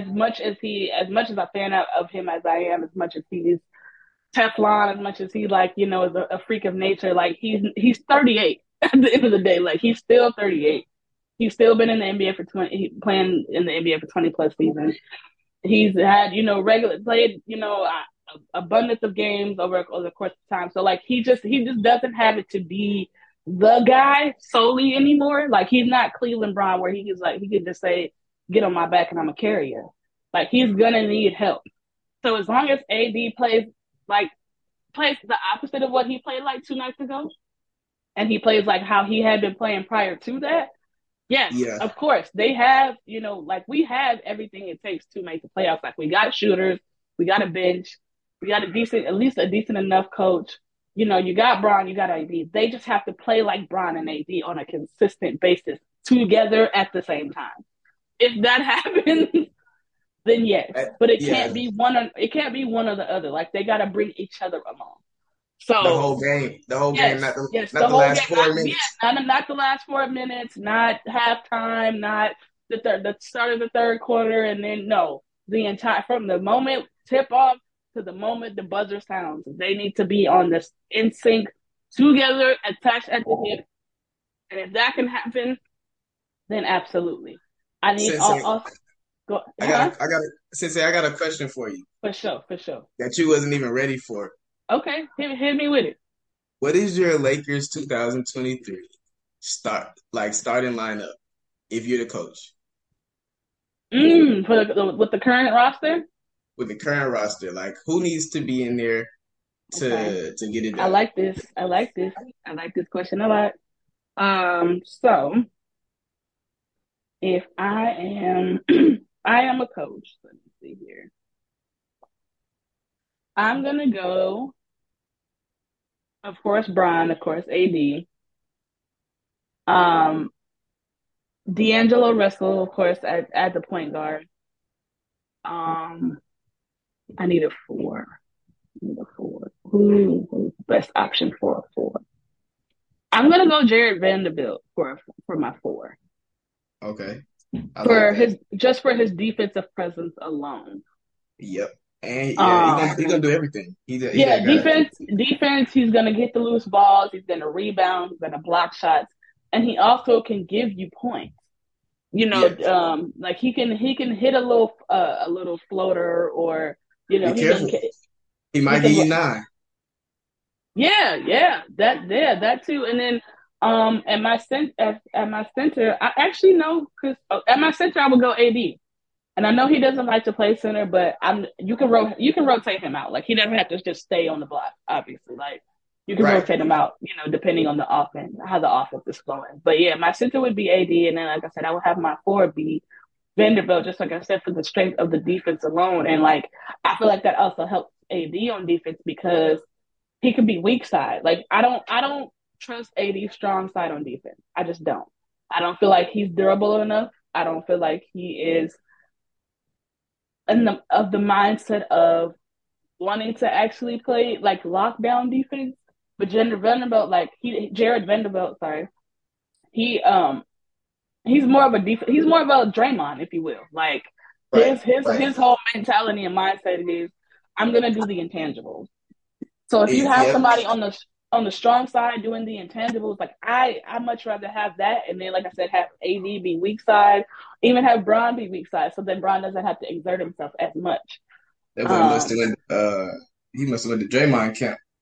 as much as a fan of him as I am, as much as he's Teflon, as much as he like, is a freak of nature. Like he's 38 at the end of the day. Like he's still 38. He's still been in the NBA for 20, playing in the NBA for 20 plus seasons. He's had, regular played, abundance of games over the course of time. So like he just doesn't have it to be the guy solely anymore. Like he's not Cleveland Brown where he could just say, get on my back and I'm a carrier. Like he's gonna need help. So as long as AD like plays the opposite of what he played like 2 nights ago, and he plays like how he had been playing prior to that, yes, Yeah. of course. They have, like we have everything it takes to make the playoffs. Like we got shooters, we got a bench, we got at least a decent enough coach. You got Braun, you got AD. They just have to play like Braun and AD on a consistent basis together at the same time. If that happens, then yes. But Yeah. it can't be one or the other. Like they gotta bring each other along. The So whole game. The whole game, yes, yes, not the the whole game. last 4 minutes. Not the last 4 minutes, not halftime, not the start of the third quarter, and then no, the entire from the moment tip off to the moment the buzzer sounds. They need to be on this in sync together, attached at the hip, and if that can happen, then absolutely. I need Sensei, all go, huh? Sensei, I got a question for you For sure, for sure. that you wasn't even ready for. Okay, hit me with it. What is your Lakers 2023 starting lineup if you're the coach For with the current roster. with the current roster? Like who needs to be in there Okay. to get it I done? like this. I like this. I like this question a lot. So if I am, I am a coach. Let me see here. I'm gonna go, of course, Brian, of course, AD. Um, D'Angelo Russell, of course, at the point guard. Um, I need a four. I need a four. Who's the best option for a four? I'm gonna go Jared Vanderbilt for my four. Okay, I like For that. his just for his defensive presence alone. Yep. And yeah, Um, he gonna do everything. He yeah, that guy. defense. He's gonna get the loose balls. He's gonna rebound. He's gonna block shots, and he also can give you points. Yeah. Like he can hit a little floater, or Be he can careful. He he might give can you 9. that too. And then at my center, I actually know because at my center I would go AD. And I know he doesn't like to play center, but you can rotate him out. Like he doesn't have to just stay on the block, obviously. Like you can Right. rotate him out, depending on the offense, how the offense is flowing. But yeah, my center would be AD, and then like I said, I would have my four be Vanderbilt, just like I said, for the strength of the defense alone. And like I feel like that also helps AD on defense because he can be weak side. Like I don't trust AD strong side on defense. I just don't. I don't feel like he's durable enough. I don't feel like he is of the mindset of wanting to actually play like lockdown defense. But Jared Vanderbilt, sorry, he he's more of a Draymond, if you will. Like Right. his Right. whole mentality and mindset is I'm gonna do the intangibles. So if you have Yep. somebody on the strong side doing the intangibles, like I much rather have that, and then like I said, have AD be weak side, even have Braun be weak side, so then Braun doesn't have to exert himself as much. That boy must Um, have went. He must have went to Draymond camp.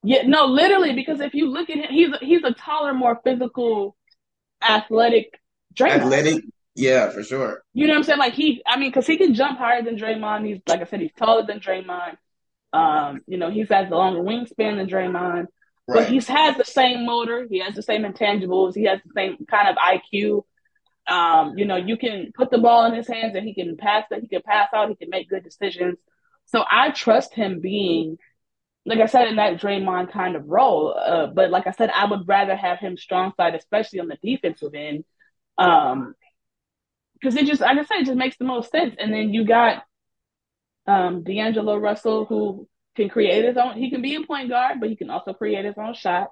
Yeah, no, literally, because if you look at him, he's a taller, more physical, athletic Draymond. Athletic, yeah, for sure. You know what I'm saying? Like I mean, because he can jump higher than Draymond. He's like I said, he's taller than Draymond. He's has the longer wingspan than Draymond, but Right. he's has the same motor. He has the same intangibles. He has the same kind of IQ. You can put the ball in his hands and he can pass it. He can pass out. He can make good decisions. So I trust him being, like I said, in that Draymond kind of role. But like I said, I would rather have him strong side, especially on the defensive end. Um, because it just, like I said, it just makes the most sense. And then you got D'Angelo Russell, who can create his own. He can be a point guard, but he can also create his own shot.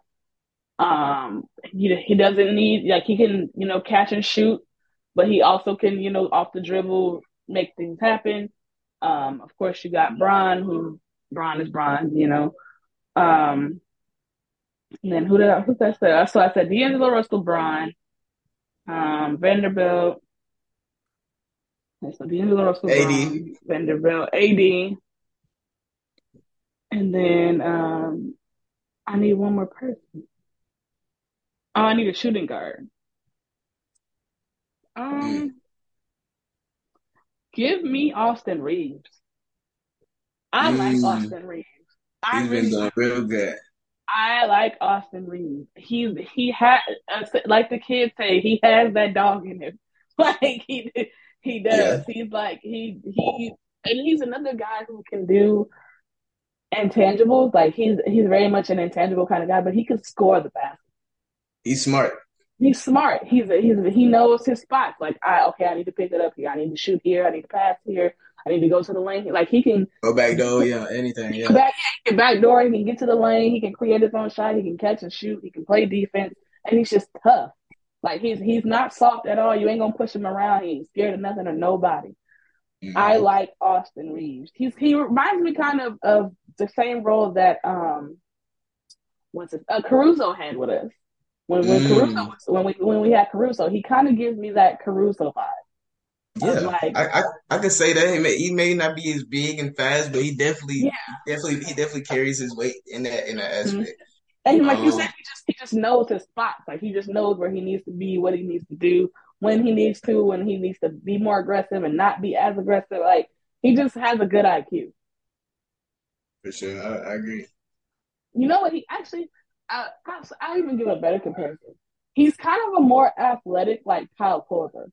He doesn't need like he can catch and shoot, but he also can off the dribble make things happen. Of course, you got Bron, who Bron is Bron, Um, and then who did I say? So I said D'Angelo Russell, Bron, Vanderbilt. Okay, so D'Angelo Russell, AD. Bron, Vanderbilt, AD, and then I need one more person. Oh, I need a shooting guard. Mm. Um, give me Austin Reeves. I like Mm. Austin Reeves. I He's been really do. doing real good. I like Austin Reeves. He had like the kids say, he has that dog in him. Like he Yeah. does. He's like he and he's another guy who can do intangibles. Like he's very much an intangible kind of guy, but he can score the basket. He's smart. He's smart. He knows his spots. Like I need to pick it up here. I need to shoot here. I need to pass here. I need to go to the lane. Like he can Go back though, yeah, anything, he can yeah. back he can backdoor. He can get to the lane. He can create his own shot. He can catch and shoot. He can play defense, and he's just tough. Like he's not soft at all. You ain't gonna push him around. He ain't scared of nothing or nobody. I Hmm. like Austin Reeves. He reminds me kind of the same role that what's it Caruso had with us when Caruso Mm. was when we had Caruso. He kind of gives me that Caruso vibe of Yeah, like I could say that he may not be as big and fast, but he yeah. definitely carries his weight in that Mhm. aspect. And like you said, Um, he just knows his spots. Like he just knows where he needs to be, what he needs to do, when he needs to be more aggressive and not be as aggressive. Like he just has a good IQ. for sure, I agree. You know what? He actually, I'll even give a better comparison. He's kind of a more athletic, like Kyle Korver.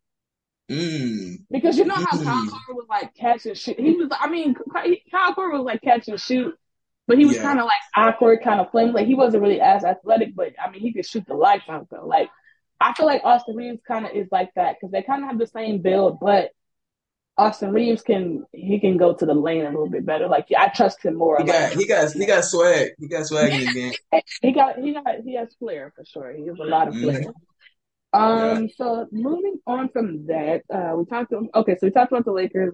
Mm. Because you know how Kyle Mm. Korver was like catch and shoot. I mean, Kyle Korver was like catch and shoot, but he was Yeah, kind of like awkward, kind of flimsy. Like he wasn't really as athletic, but I mean, he could shoot the lights out though. Like I feel like Austin Reeves kind of is like that because they kind of have the same build, but Austin Reeves can go to the lane a little bit better. Like I trust him more. he Like got he got he got swag. He got swag in his game. he has flair for sure. He has a lot of flair. Hmm. Yeah. So moving on from that, so we talked about the Lakers.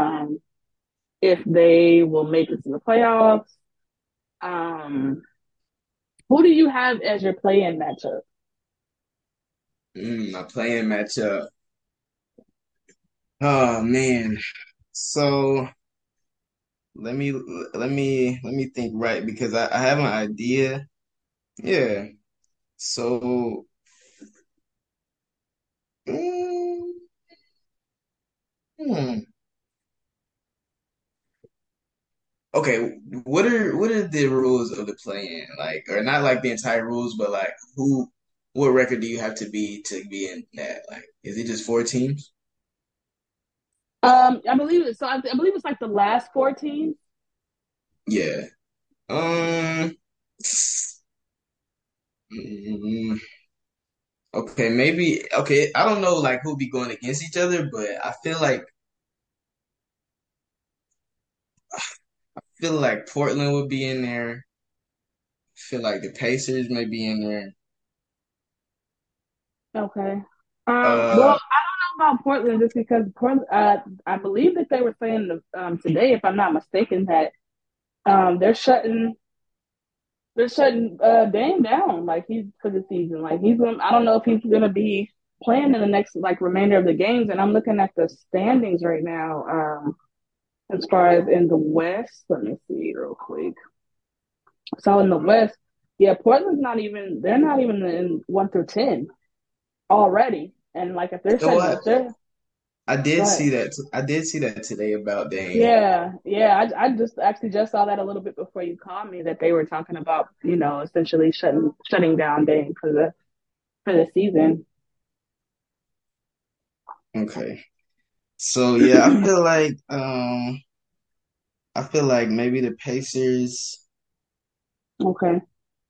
If they will make it to the playoffs. Um, who do you have as your play-in matchup? My playing matchup. Oh man. So let me think right because I have an idea. Yeah. So mm, hmm. Okay, what are the rules of the play-in? Like, or not like the entire rules, but like what record do you have to be in that? Like, is it just four teams? I believe it. So I believe it's like the last 14. Yeah. Um. mm, okay, maybe. Okay, I don't know like who be going against each other, but I feel like Portland would be in there. I feel like the Pacers may be in there. Okay. Well, Uh, I don't know about Portland just because Portland. I believe that they were saying today, if I'm not mistaken, that they're shutting Dame down like he's for the season. Like he's going. I don't know if he's gonna be playing in the next like remainder of the games. And I'm looking at the standings right now. As far as in the West, let me see real quick. So in the West, yeah, Portland's not even they're not even in 1 through 10 already. And like if they're You know setting what? if they're I go did ahead. see that. I did see that today about Dame. Yeah, yeah. I just actually just saw that a little bit before you called me that they were talking about, essentially shutting down Dame for the season. Okay. So yeah, I feel like maybe the Pacers Okay.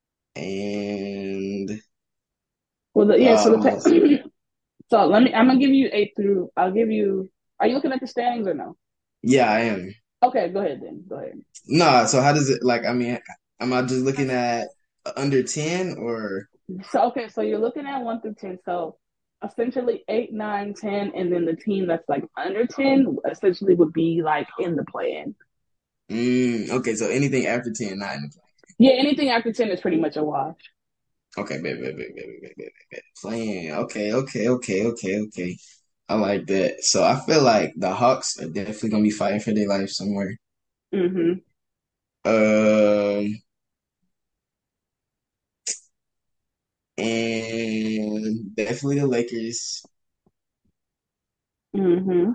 and Well, so no, so I'm gonna give you eight through. I'll give you. Are you looking at the standings or no? yeah, I am. Okay, go ahead then. Go ahead. Nah, so how does it like I mean, am I just looking at under 10 or So you're looking at 1 through 10. So essentially 8, 9, 10, and then the team that's like under 10 essentially would be like in the play-in. okay, so anything after 10, not in the Yeah, anything after 10 is pretty much a wash. play. Okay, baby. Playing. Okay. I like that. So I feel like the Hawks are definitely gonna be fighting for their life somewhere. Mm-hmm. Um, and definitely the Lakers. Mm-hmm.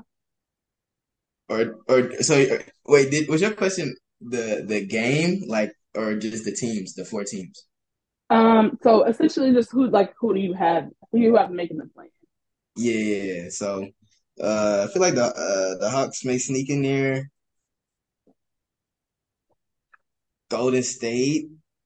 Wait, was your question the game like or just the teams, the four teams? So essentially just who do you have making the play? Yeah. So I feel like the Hawks may sneak in there. Golden State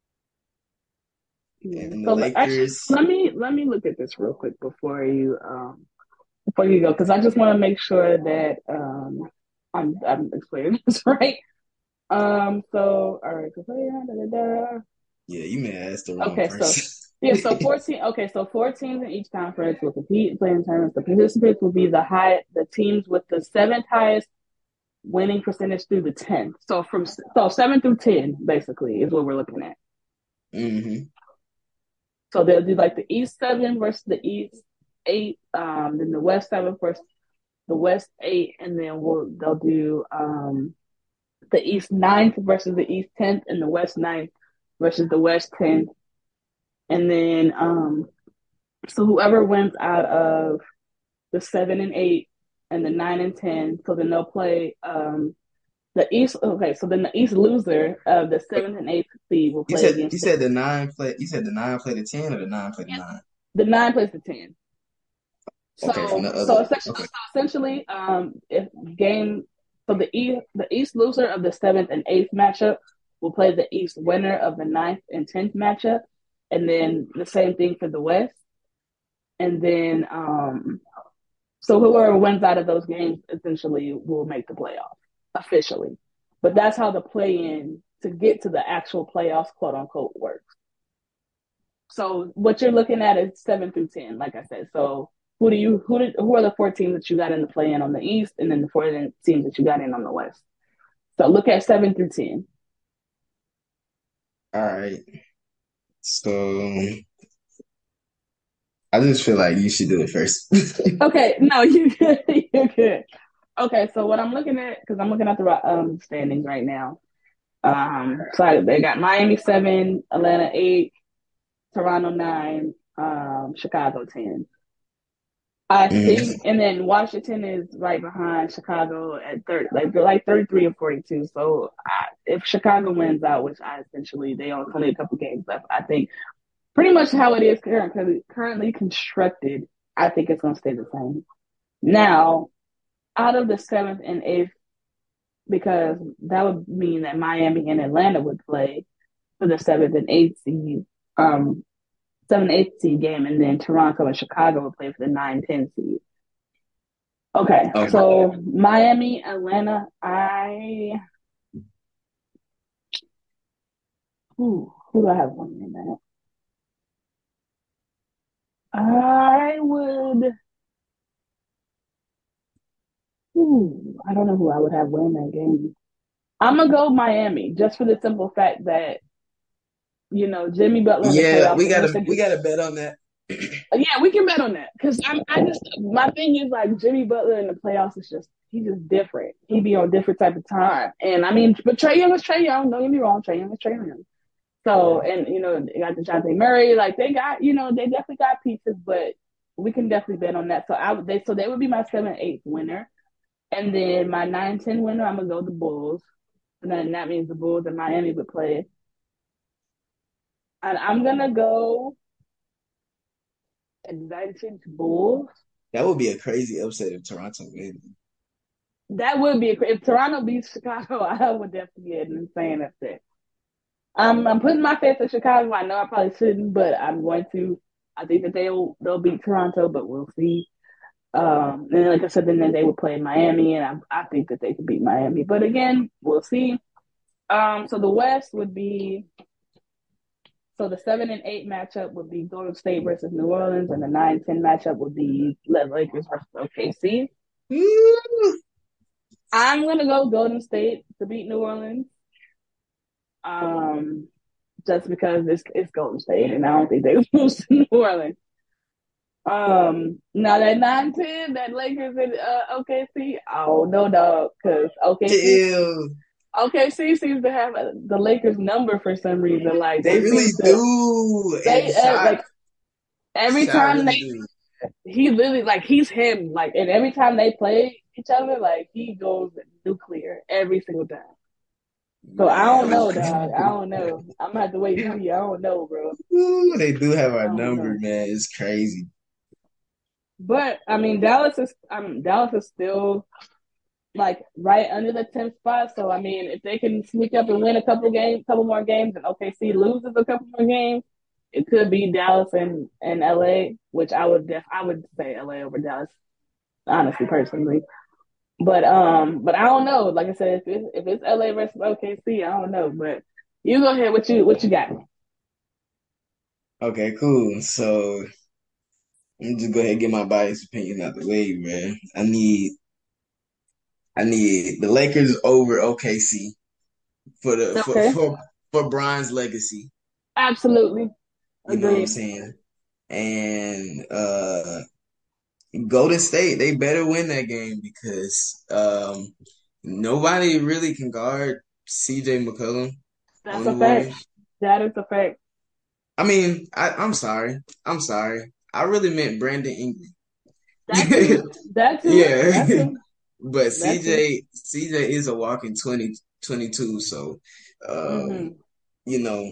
Yeah. and the So actually Lakers. let me look at this real quick before you go, because I just want to make sure that I'm explaining this right. So all right, Yeah, you may ask the wrong okay, so person. yeah, so 14. Okay, so 4 teams in each conference will compete and play in tournaments. The participants will be the teams with the seventh highest winning percentage through the 10th. So 7 through 10 basically is what we're looking at. hmm So they'll do like the East seven versus the East eight, then the West seven versus the West eight, and then they'll do the East ninth versus the East 10th, and the West ninth versus the West 10th, and then so whoever wins out of the 7 and 8 and the 9 and 10, so then they'll play the East. Okay, so then the East loser of the seventh and eighth seed will You play said you against said the nine play. You said the nine play the 10 or the nine play the nine. the nine plays the 10. Okay, from So the so other. essentially, Okay. if game so the East loser of the seventh and eighth matchup will play the East winner of the ninth and 10th matchup, and then the same thing for the West. And then so whoever wins out of those games essentially will make the playoffs officially. But that's how the play in to get to the actual playoffs, quote unquote, works. So what you're looking at is 7 through 10, like I said. So who are the four teams that you got in the play in on the East, and then the four teams that you got in on the West? So look at 7 through 10. All right. So I just feel like you should do it first. Okay, no, you good, you good. Okay, so what I'm looking at, because I'm looking at the standings right now. So they got Miami 7, Atlanta 8, Toronto 9, Chicago 10. I think, Mhm. and then Washington is right behind Chicago at 30, like they're like 33 or 42. So if Chicago wins out, which I essentially they only a couple games left, I think pretty much how it is currently constructed, I think it's going to stay the same. Now, out of the seventh and eighth, because that would mean that Miami and Atlanta would play for the seventh and eighth seed, um, 7, 8 seed game, and then Toronto and Chicago would play for the 9, 10 seed. Okay, Okay. so Miami, Atlanta, who do I have winning that? I would, I don't know who I would have win that game. I'm gonna go Miami just for the simple fact that Jimmy Butler in the Yeah, playoffs against we gotta bet on that. yeah, we can bet on that because I just my thing is like Jimmy Butler in the playoffs is just he's just different. He be on a different type of time, and I mean, but Trae Young is Trae Young. Don't get me wrong, Trae Young is Trae Young. So, and they got DeJounte Murray, like they got, they definitely got pieces, but we can definitely bet on that. So they would be my 7-8 winner, and then my 9-10 winner, I'm gonna go the Bulls, and then that means the Bulls and Miami would play, and I'm gonna go Advantage Bulls. That would be a crazy upset if Toronto win. That would be if Toronto beats Chicago, I would definitely be an insane upset. I'm putting my faith in Chicago. I know I probably shouldn't, but I'm going to. I think that they'll beat Toronto, but we'll see. And like I said, then they would play Miami, and I think that they could beat Miami. But again, we'll see. So the West would be the 7-8 matchup would be Golden State versus New Orleans, and the 9-10 matchup would be Lakers versus OKC. Woo! I'm gonna go Golden State to beat New Orleans. Um, just because it's Golden State, and I don't think they lose to New Orleans. Now that 9-10, that Lakers and OKC, oh no, dog, because Chill. OKC seems to have the Lakers number for some reason. Like They they really seem to do. And they like every Shot time really they do. he literally like he's him like, and every time they play each other, like he goes nuclear every single time. So I don't Man. know, dog. I don't know. I'm gonna have to wait and see. I don't know, bro. Ooh, they do have I our don't number, know. man. It's crazy. But I mean, Dallas is still like right under the 10th spot. So I mean, if they can sneak up and win a couple more games, and OKC loses a couple more games, it could be Dallas and LA, which I would say LA over Dallas, honestly, personally. But I don't know. Like I said, if it's LA versus OKC, I don't know. But you go ahead. What you got? Okay, cool. So let me just go ahead and get my biased opinion out the way, man. I need the Lakers over OKC for the Okay, for Brian's legacy. absolutely You know what I'm agreed. saying? And Golden State, they better win that game because nobody really can guard CJ McCollum That's on a the fact. Warriors. That is a fact. I mean, I'm sorry. I'm sorry. I really meant Brandon Ingram. That too. That too. Yeah. That too. But That too. CJ is a walking 2022, so um, Mm-hmm. you know,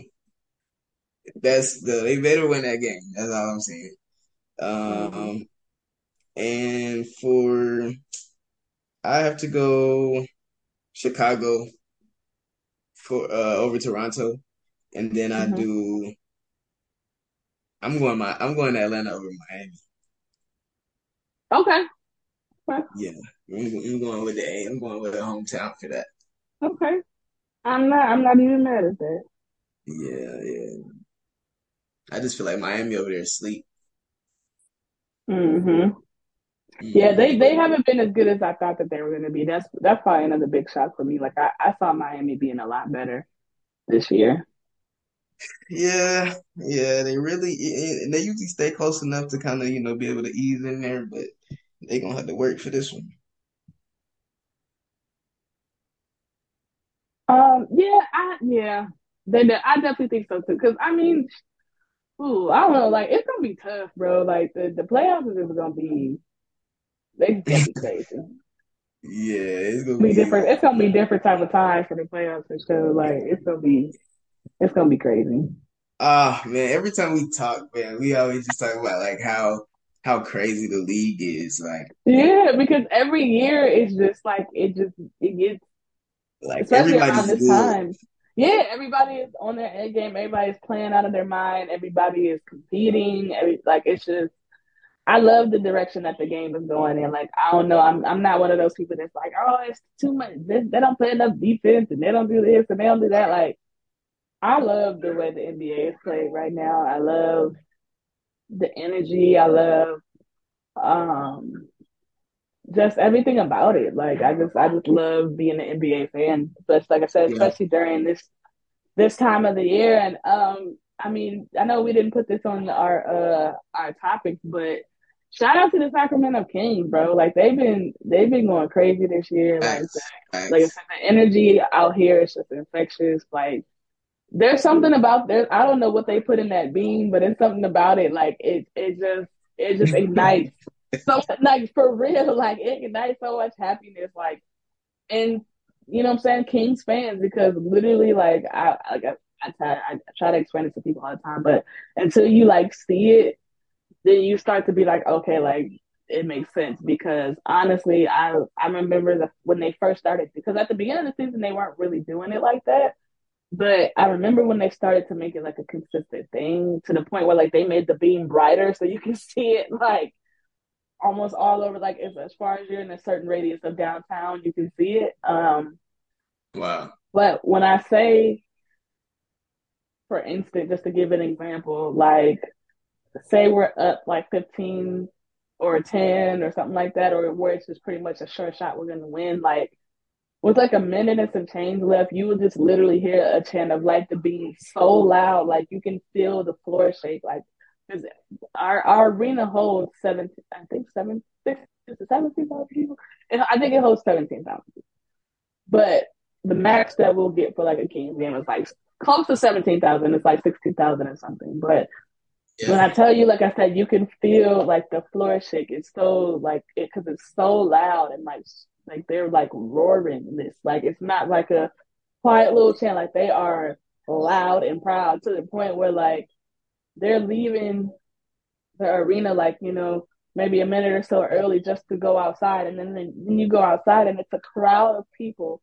they better win that game. That's all I'm saying. Mm-hmm. Um, and for I have to go Chicago for over Toronto, and then Mm-hmm. I'm going to Atlanta over Miami. Okay. Okay. Yeah, I'm going with the A. I'm going with the hometown for that. Okay. I'm not even mad at that. Yeah, yeah. I just feel like Miami over there is asleep. Mm-hmm. Yeah, Hmm. they haven't been as good as I thought that they were going to be. That's probably another big shock for me. Like I saw Miami being a lot better this year. Yeah, yeah. They usually stay close enough to kind of be able to ease in there, but they gonna have to work for this one. Yeah, I definitely think so too. Because I mean, ooh, I don't know. Like it's gonna be tough, bro. Like the playoffs is just gonna be they just gonna be crazy. Yeah, it's gonna Be be. different. It's gonna be different type of time for the playoffs for sure. Like it's gonna be crazy. Ah, man, every time we talk, man, we always just talk about like how crazy the league is. Yeah, because every year it's just like it gets, Like especially around everybody's this good. time. Yeah, everybody is on their A game. Everybody's playing out of their mind. Everybody is competing. Like it's just I love the direction that the game is going in. Like I don't know, I'm not one of those people that's like, oh, it's too much. They don't play enough defense, and they don't do this, and they don't do that. Like I love the way the NBA is played right now. I love the energy. I love um just everything about it. Like I just love being an NBA fan. But like I said, Yeah, especially during this time of the year. And I mean, I know we didn't put this on our topics, but shout out to the Sacramento Kings, bro. Like they've been going crazy this year. Like facts, like I facts. said, the energy out here is just infectious. Like there's something about there. I don't know what they put in that bean, but it's something about it. Like it just ignites so like for real. Like it ignites so much happiness. Like and you know what I'm saying, Kings fans because literally like I try to explain it to people all the time, but until you like see it, then you start to be like, okay, like it makes sense because honestly, I remember when they first started because at the beginning of the season they weren't really doing it like that. But I remember when they started to make it like a consistent thing to the point where like they made the beam brighter so you can see it like almost all over like if, as far as you're in a certain radius of downtown, you can see it. Wow. But when I say, for instance, just to give an example, like say we're up like 15 or 10 or something like that, or where it's just pretty much a sure shot we're gonna win, like with like a minute and some change left, you will just literally hear a chant of like the being so loud, like you can feel the floor shake. Like, cause our arena holds 17, I think 17,000 people. And I think it holds 17,000. But the max that we'll get for like a Kings game is like close to 17,000. It's like 16,000 or something. But Yeah. when I tell you, like I said, you can feel like the floor shake. It's so like it because it's so loud and like they're like roaring this. Like it's not like a quiet little chant. Like they are loud and proud to the point where like they're leaving the arena like maybe a minute or so early just to go outside, and then you go outside and it's a crowd of people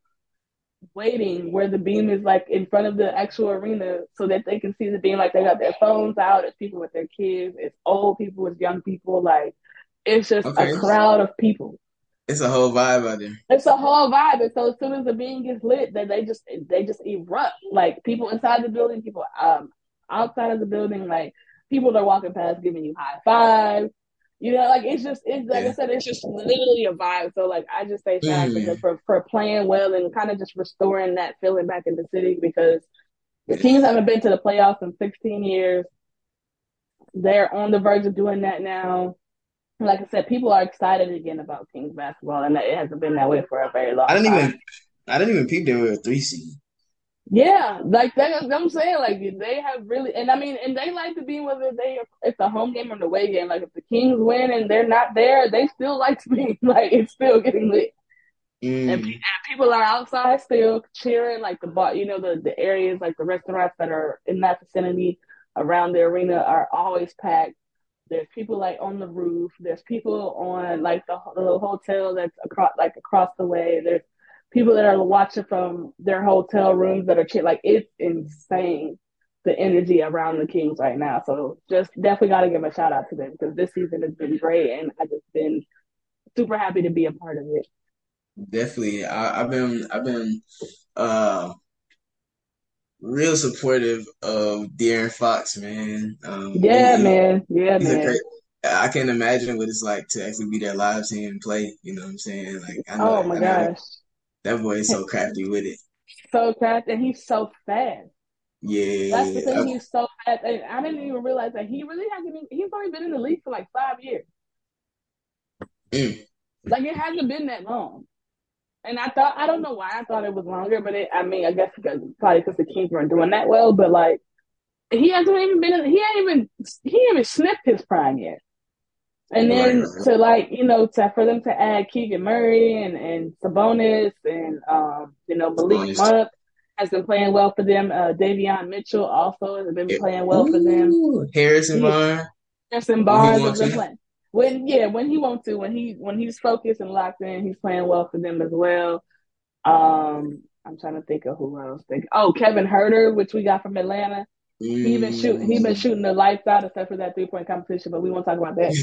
waiting where the beam is like in front of the actual arena so that they can see the beam. Like they got their phones out. It's people with their kids. It's old people. It's young people. Like it's just a Okay. crowd of people. It's a whole vibe out there. It's a whole vibe. And so as soon as the beam gets lit, then they just erupt. Like people inside the building, people outside of the building, like people are walking past giving you high fives. Like it's like I Yeah. said, it's just literally a vibe. So like I just say shout out to them Mm. for playing well and kind of just restoring that feeling back in the city because the Yeah. Kings haven't been to the playoffs in 16 years. They're on the verge of doing that now. Like I said, people are excited again about Kings basketball, and it hasn't been that way for a very I long didn't time. even I didn't even peep they were a 3 seed. Yeah, like that. I'm saying, like they have really, and I mean, and they like to be whether it's a home game or the away game. Like if the Kings win and they're not there, they still like to be like it's still getting lit, and Mm. people are outside still cheering. Like the bar, the areas like the restaurants that are in that vicinity around the arena are always packed. There's people like on the roof. There's people on like the hotel that's across the way. There's people that are watching from their hotel rooms that are like it's insane the energy around the Kings right now. So just definitely got to give a shout out to them because this season has been great and I just been super happy to be a part of it. Definitely. I've been uh real supportive of De'Aaron Fox, man. Yeah, man. Yeah, He's a man. great. I can't imagine what it's like to actually be there live, seeing him play. You know what I'm saying? Like Oh my I know gosh. that boy is so crafty with it. So fast and he's so fast. That's the Yeah, thing. He's so fast. And I didn't even realize that he really hasn't been, he's only been in the league for like 5 years. mm, Like it hasn't been that long. And I don't know why I thought it was longer, but I mean, I guess probably because the Kings weren't doing that well. But like, he hasn't even been, he ain't even sniffed his prime yet. And right, then right. to like, for them to add Keegan Murray and Sabonis and, Malik Honest. Monk has been playing well for them. Davion Mitchell also has been Yeah. playing well for them. Ooh, Harrison He, Barnes Harrison when he Barnes has wants been to. playing. When he wants to, when he's focused and locked in, he's playing well for them as well. I'm trying to think of who else. Kevin Herter, which we got from Atlanta. He been Mm. shooting the lights out except for that 3 point competition, but we won't talk about that.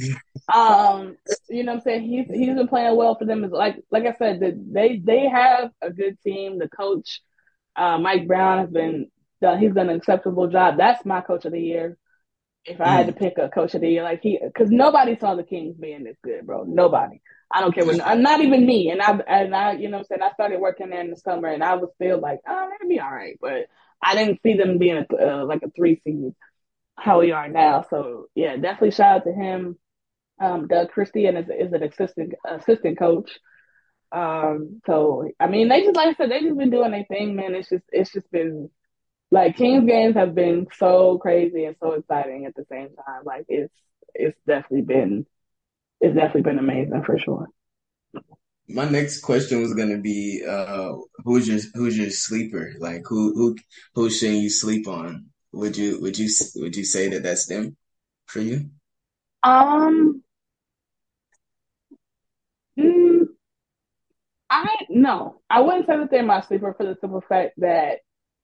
You know what I'm saying? He's been playing well for them. Like I said, they have a good team. The coach, Mike Brown he's done an acceptable job. That's my coach of the year. If I had to Mm. pick a coach of the year, like because nobody saw the Kings being this good, bro. Nobody. I don't care what. I'm not even me. And I, you know what I'm saying. I started working there in the summer, and I was still like, oh, that'd be all right. But I didn't see them being like a 3 seed how we are now. So yeah, definitely shout out to him. Doug Christian is an assistant coach. So I mean, they just like I said, they just been doing their thing, man. It's just been Like Kings games have been so crazy and so exciting at the same time. Like it's definitely been amazing for sure. My next question was gonna be, who's your sleeper? Like who shouldn't you sleep on? Would you say that that's them for you? Um, mm, I no, I wouldn't say that they're my sleeper for the simple fact that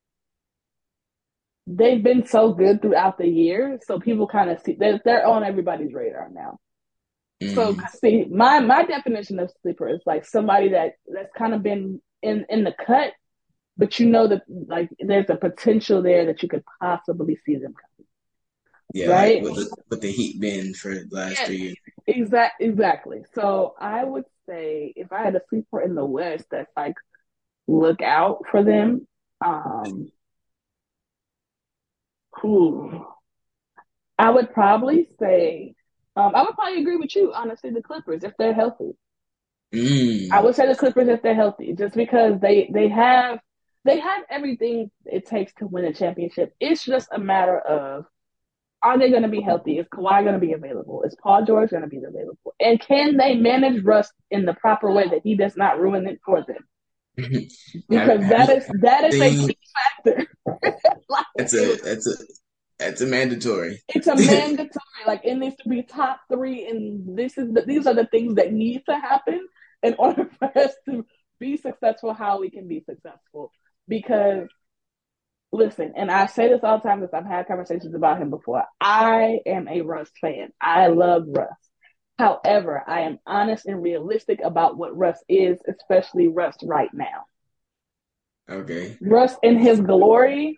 they've been so good throughout the year, so people kind of see they're on everybody's radar now. So Mm, see, my definition of sleeper is like somebody that's kind of been in the cut, but you know that like there's a potential there that you could possibly see them coming, yeah, like right? with the Heat been for the last Yeah, 3 years. exactly. So I would say if I had a sleeper in the West that's like look out for them, um, who I would probably say, I would probably agree with you, honestly, the Clippers, if they're healthy. I Mm, would say the Clippers if they're healthy, just because they have everything it takes to win a championship. It's just a matter of are they going to be healthy? Is Kawhi going to be available? Is Paul George going to be available? And can they manage Russ in the proper way that he does not ruin it for them? Because have you that is a seen? key factor. Like That's a mandatory. it's a mandatory. Like it needs to be top three, and these are the things that need to happen in order for us to be successful. How we can be successful? Because listen, and I say this all the time because I've had conversations about him before. I am a Russ fan. I love Russ. However, I am honest and realistic about what Russ is, especially Russ right now. Okay. Russ in his glory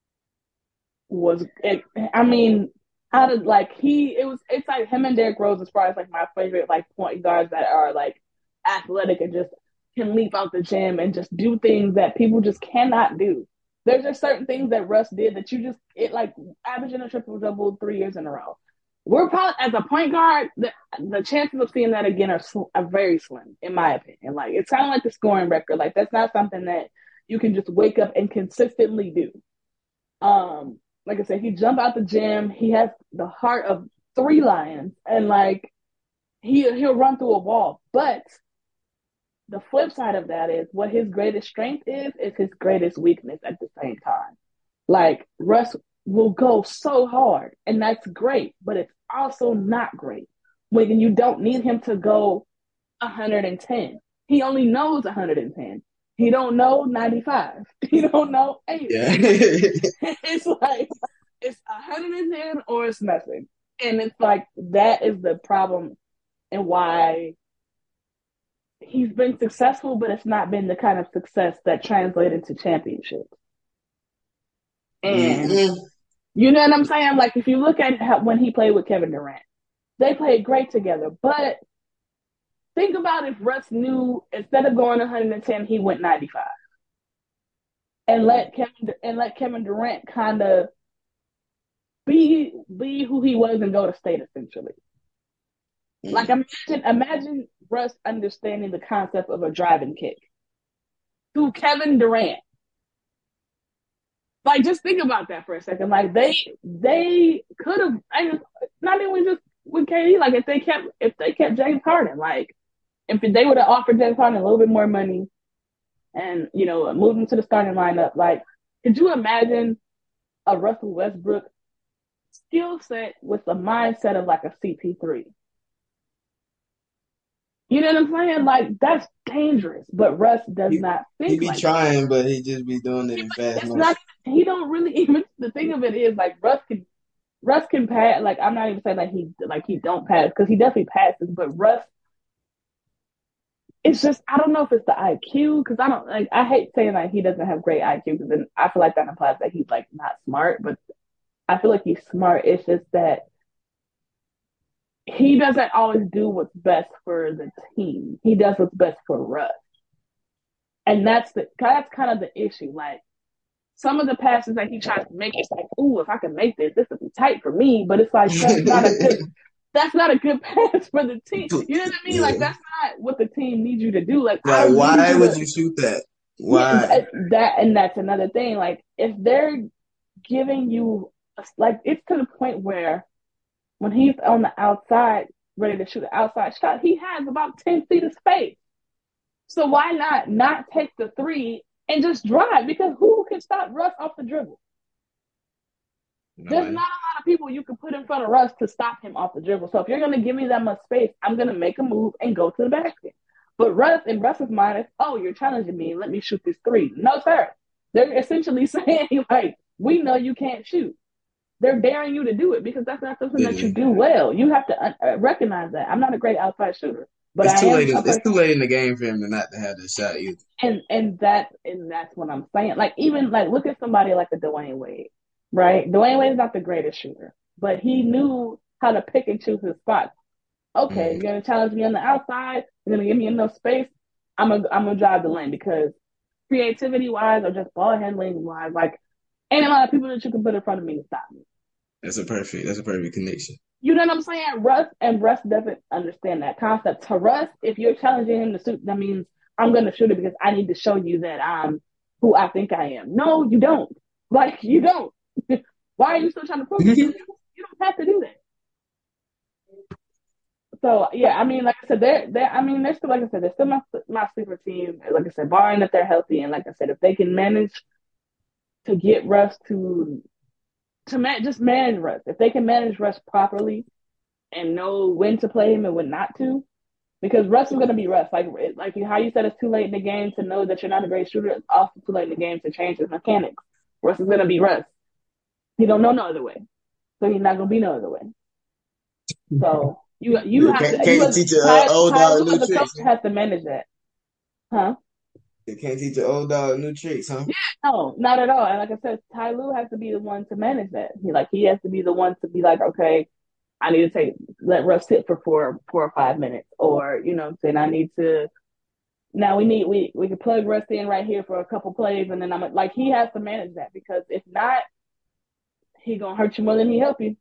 was it, I mean, how did like it's like him and Derrick Rose as far as like my favorite like point guards that are like athletic and just can leap out the gym and just do things that people just cannot do. There's just certain things that Russ did that you just it like averaging a triple double 3 years in a row. We're probably as a point guard, the chances of seeing that again are very slim, in my opinion. Like it's kind of like the scoring record. Like that's not something that you can just wake up and consistently do. Like I said, he jump out the gym. He has the heart of 3 lions, and like he'll run through a wall. But the flip side of that is what his greatest strength is his greatest weakness at the same time. Like Russ will go so hard, and that's great, but it's also not great when you don't need him to go 110. He only knows 110. He don't know 95. He don't know 80. Yeah. It's like it's 110 or it's nothing. And it's like that is the problem and why he's been successful, but it's not been the kind of success that translated to championships. And Mm-mm. you know what I'm saying? Like if you look at when he played with Kevin Durant, they played great together. But think about if Russ knew instead of going 110, he went 95, and let Kevin Durant kind of be who he was and go to state essentially. Like Mm. imagine Russ understanding the concept of a driving kick through Kevin Durant. Like just think about that for a second. Like they could have not even just with KD. Like if they kept James Harden, like if they would have offered James Harden a little bit more money and moved him to the starting lineup, like could you imagine a Russell Westbrook skill set with the mindset of like a CP3? You know what I'm saying? Like that's dangerous. But Russ does He, not he think be like that. trying, but he just be doing it in fast It's motion. not. He don't really even. The thing of it is like Russ can pass. Like I'm not even saying he don't pass because he definitely passes. But Russ, it's just I don't know if it's the IQ because I don't like. I hate saying like he doesn't have great IQ because then I feel like that implies that he's like not smart. But I feel like he's smart. It's just that he doesn't always do what's best for the team. He does what's best for Russ, and that's kind of the issue. Like some of the passes that he tries to make, it's like, ooh, if I can make this would be tight for me. But it's like that's not a good pass for the team. You know what I mean? Like Yeah. that's not what the team needs you to do. Like I Like, need why you would to you shoot that? Yeah, Why? that and that's another thing. Like if they're giving you like it's to the point where when he's on the outside ready to shoot an outside shot, he has about 10 feet of space. So why not take the three and just drive? Because who can stop Russ off the dribble? There's not a Nobody. lot of people you can put in front of Russ to stop him off the dribble. So if you're going to give me that much space, I'm going to make a move and go to the basket. But Russ, in Russ's mind, is, oh, you're challenging me. Let me shoot this three. No, sir. They're essentially saying, like, we know you can't shoot. They're daring you to do it because that's not something that you Literally. do well. You have to recognize that. I'm not a great outside shooter, but It's I too am late. a It's person. too late in the game for him to not to have the shot either. And that's what I'm saying. Like even like look at somebody like a Dwayne Wade, right? Dwayne Wade is not the greatest shooter, but he knew how to pick and choose his spots. Okay, Mm. you're gonna challenge me on the outside. You're gonna give me enough space. I'm gonna drive the lane because creativity wise or just ball handling wise, like ain't a lot of people that you can put in front of me to stop me. That's a perfect connection. You know what I'm saying? Russ doesn't understand that concept. To Russ, if you're challenging him to shoot, that means I'm gonna shoot it because I need to show you that I'm who I think I am. No, you don't. Like you don't. Why are you still trying to prove it to me? You don't have to do that. So yeah, I mean, like I said, they're I mean, they're still like I said, they're still my sleeper team. Like I said, barring that they're healthy, and like I said, if they can manage to get Russ just manage Russ, if they can manage Russ properly and know when to play him and when not to, because Russ is going to be Russ. Like how you said it's too late in the game to know that you're not a great shooter. It's also too late in the game to change his mechanics. Russ is going to be Russ. He don't know no other way, so he's not going to be no other way. So you You have to you can't as teach an old Ty dog Lue new as a coach tricks. Huh? has to manage that, huh? You can't teach an old dog new tricks, huh? Yeah, no, not at all. And like I said, Ty Lue has to be the one to manage that. He has to be the one to be like, okay, I need to let Russ sit for 4 or 5 minutes, or saying I need to. Now we can plug Russ in right here for a couple plays, and then I'm like he has to manage that because if not, he gonna hurt you more than he help you.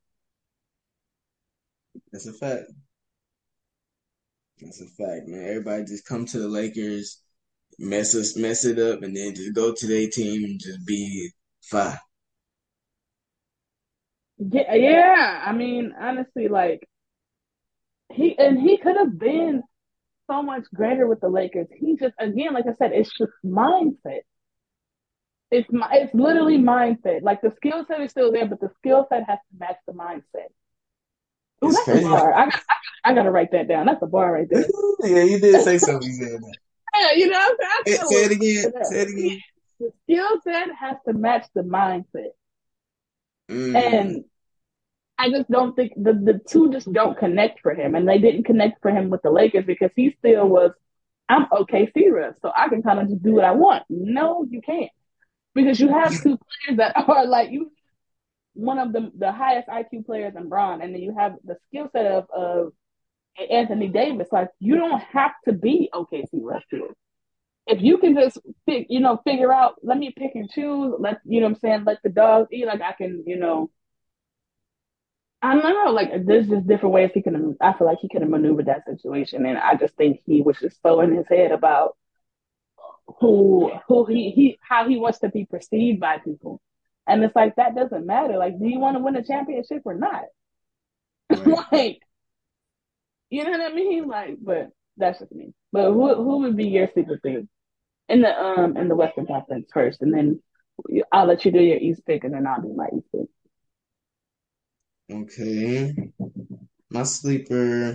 That's a fact. That's a fact, man. Everybody just come to the Lakers, mess it up, and then just go to their team and just be fine. Yeah, yeah. I mean, honestly, like he could have been so much greater with the Lakers. He just again, like I said, it's just mindset. It's literally mindset. Like the skill set is still there, but the skill set has to match the mindset. Oh, It's that's a crazy. bar. I gotta write that down. That's a bar right there. Yeah, you did say something. You said that. Yeah, you know what I'm saying? I still Say will it again. write it Say up. it Yeah, again. the skill set has to match the mindset, Mm, and I just don't think the two just don't connect for him, and they didn't connect for him with the Lakers because he still was. I'm OKC Russ, so I can kind of just do what I want. No, you can't because you have two players that are like you one of the highest IQ players in Bron, and then you have the skill set of Anthony Davis. Like you don't have to be OKC Russ here. If you can just figure out, let me pick and choose. Let what I'm saying. Let the dogs eat. Like I can, I don't know. Like there's just different ways he can. I feel like he could have maneuvered that situation, and I just think he was just so in his head about who he how he wants to be perceived by people. And it's like that doesn't matter. Like, do you want to win a championship or not? right. Like, you know what I mean? Like, but that's just me. But who would be your sleeper team in the Western Conference first, and then I'll let you do your East pick, and then I'll do my East pick. Okay. My sleeper.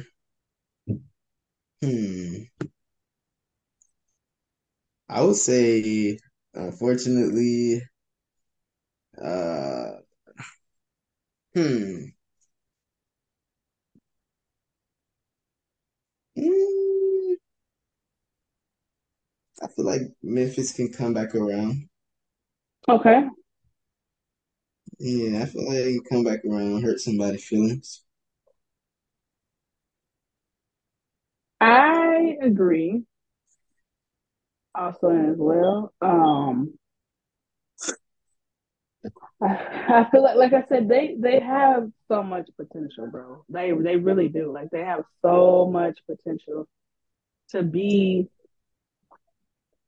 Hmm. I would say, unfortunately, uh, hmm. Mm, I feel like Memphis can come back around. Okay, Yeah, I feel like they can come back around, hurt somebody's feelings. I agree. Also as well. I feel like I said, they have so much potential, bro. They really do. Like they have so much potential to be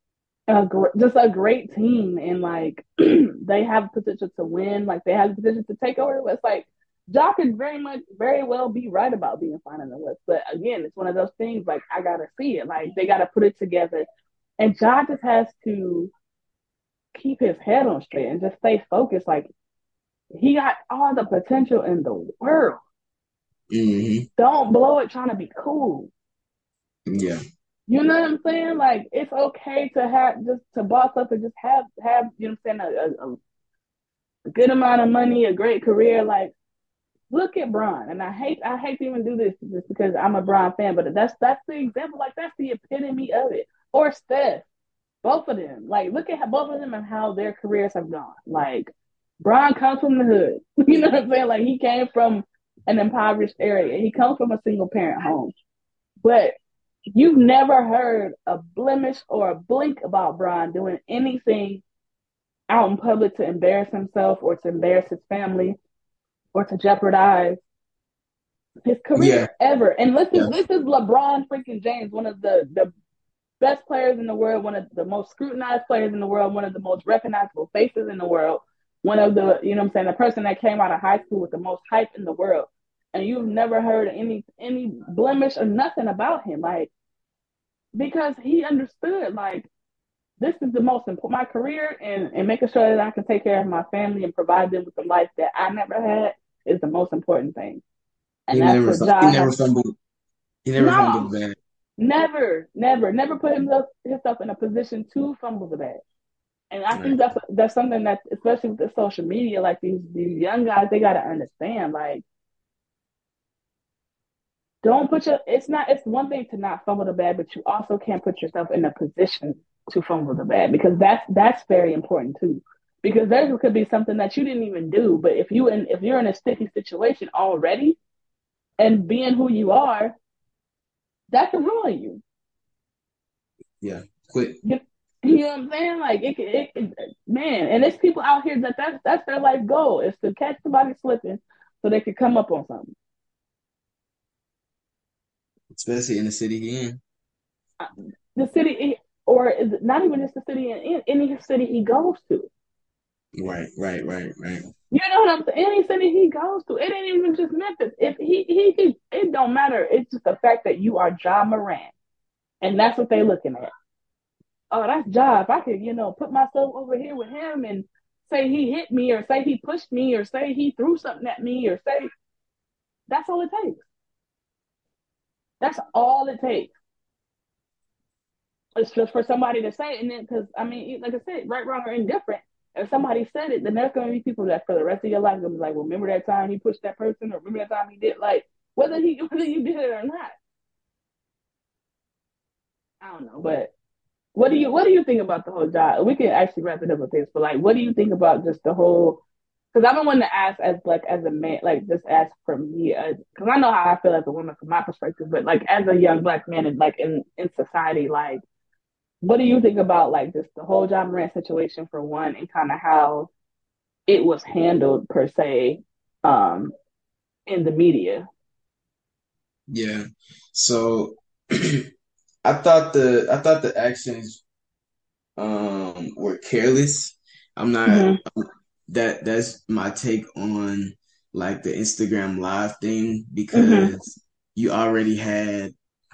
just a great team, and like they have potential to win. Like they have potential to take over the West. Like Ja could very well be right about being fine in the West, but again, it's one of those things. Like I gotta see it. Like they gotta put it together, and Ja just has to keep his head on straight and just stay focused. Like he got all the potential in the world. Hmm. Don't blow it trying to be cool. Yeah. You know what I'm saying? Like it's okay to have just to boss up and just have you know what I'm saying a good amount of money, a great career. Like look at Bron, and I hate to even do this just because I'm a Bron fan, but that's the example. Like that's the epitome of it. Or Steph, both of them. Like look at how, both of them and how their careers have gone. Like Bron comes from the hood. You know what I'm saying? Like he came from an impoverished area. He comes from a single parent home, but you've never heard a blemish or a blink about Bron doing anything out in public to embarrass himself or to embarrass his family or to jeopardize his Yeah. career ever. And Yeah. this is LeBron freaking James, one of the best players in the world, one of the most scrutinized players in the world, one of the most recognizable faces in the world, one of the, you know what I'm saying, the person that came out of high school with the most hype in the world. And you've never heard any blemish or nothing about him. Like, because he understood, like, this is the most important, my career and making sure that I can take care of my family and provide them with the life that I never had is the most important thing. And He that's never what he Ja never has. fumbled. He never fumbled No, the bag. never put himself in a position to fumble the bag. And I think Right. that's something that, especially with the social media, like these young guys, they got to understand. Like, don't put your. It's not. It's one thing to not fumble the bag, but you also can't put yourself in a position to fumble the bag because that's very important too. Because there could be something that you didn't even do, but if you're in a sticky situation already and being who you are, that can ruin you. Yeah. Quit. You, you know what I'm saying? Like man, and there's people out here that's their life goal is to catch somebody slipping so they can come up on something. Especially in the city he in. The city, or is it not even just the city in any city he goes to? Right. Right. Right. Right. You know what I'm saying? Any city he goes to, it ain't even just Memphis. If he it don't matter. It's just the fact that you are Ja Morant, and that's what they looking at. Oh, that's Ja. If I could, put myself over here with him and say he hit me, or say he pushed me, or say he threw something at me, or say that's all it takes. That's all it takes. It's just for somebody to say it, and then because I mean, like I said, right, wrong, or indifferent. If somebody said it, then there's going to be people that for the rest of your life gonna be like, well, remember that time he pushed that person, or remember that time he did like whether you did it or not. I don't know, but what do you think about the whole job? We can actually wrap it up with this, but like, what do you think about just the whole? Because I don't want to ask as a man, like just ask for me, because I know how I feel as a woman from my perspective, but like as a young black man and like in society, like what do you think about like just the whole John Morant situation for one, and kind of how it was handled per se, um, in the media? Yeah. So I thought the actions were careless. I'm not Mm-hmm. that's my take on like the Instagram live thing Mm-hmm. because you already had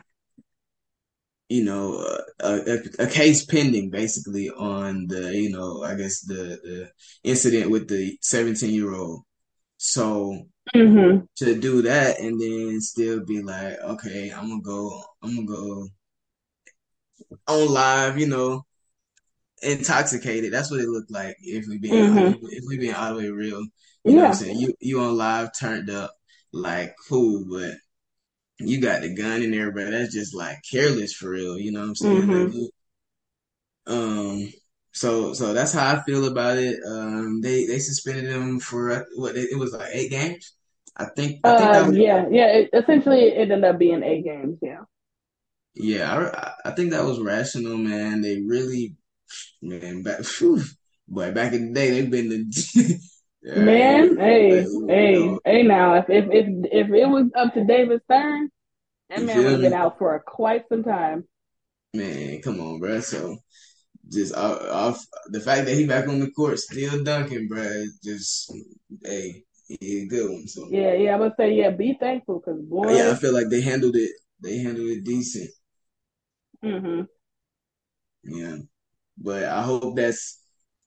a case pending basically on the I guess the incident with the 17-year-old. So Mm-hmm. to do that and then still be like, okay, I'm gonna go on live, intoxicated. That's what it looked like Mm-hmm. if we being all the way real. You know what I'm Yeah. saying? You on live turned up like cool, but you got the gun in there, but that's just like careless for real. You know what I'm saying? Like Mm-hmm. um so that's how I feel about it. They suspended him for what it was like 8 games. I think that was Yeah. Essentially, it ended up being 8 games. Yeah. yeah, I think that was rational, man. They really man back phew, boy back in the day they've been the Man, hey, you hey, know hey! Now, if it was up to David Stern, that you man would feel have been me, out for quite some time. man. Come on, bro. So just off the fact that he back on the court still dunking, bro. Just hey, he a good one. So Yeah, yeah, I would say, yeah, be thankful because yeah, I boy, feel like they handled it. They handled it decent. hmm Yeah, but I hope that's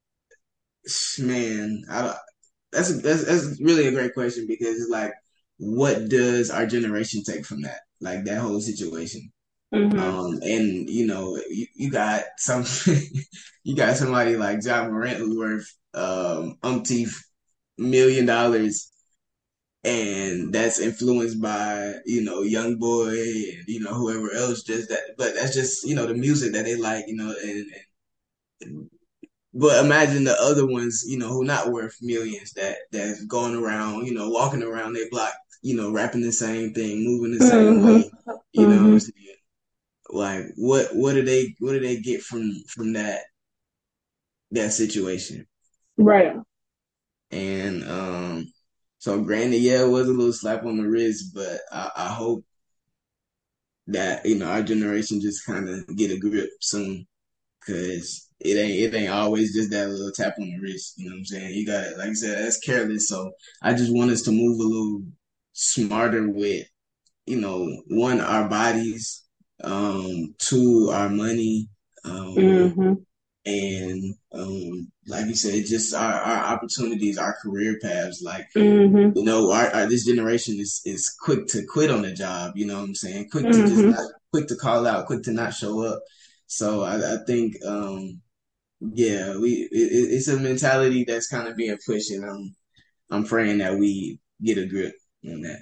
man. That's really a great question because it's like, what does our generation take from that? Like that whole situation. hmm And you got some, you got somebody like John Morant who's worth umpteen $1 million, and that's influenced by Young Boy and whoever else just that. But that's just the music that they like, and but imagine the other ones, who not worth millions that's going around, walking around their block, rapping the same thing, moving the same hmm way. You know what I'm hmm saying? Like what do they get from that situation? Right. And so granted, yeah, it was a little slap on the wrist, but I hope that our generation just kind of get a grip soon, because it ain't always just that little tap on the wrist. You know what I'm saying? You got it, like I said, that's careless. So I just want us to move a little smarter with one, our bodies, two, our money, um hmm and like you said, just our opportunities, our career paths. Like hmm our this generation is quick to quit on the job. You know what I'm saying? Quick to just hmm not, quick to call out, quick to not show up. So I think yeah, it's a mentality that's kind of being pushed, and I'm praying that we get a grip on that.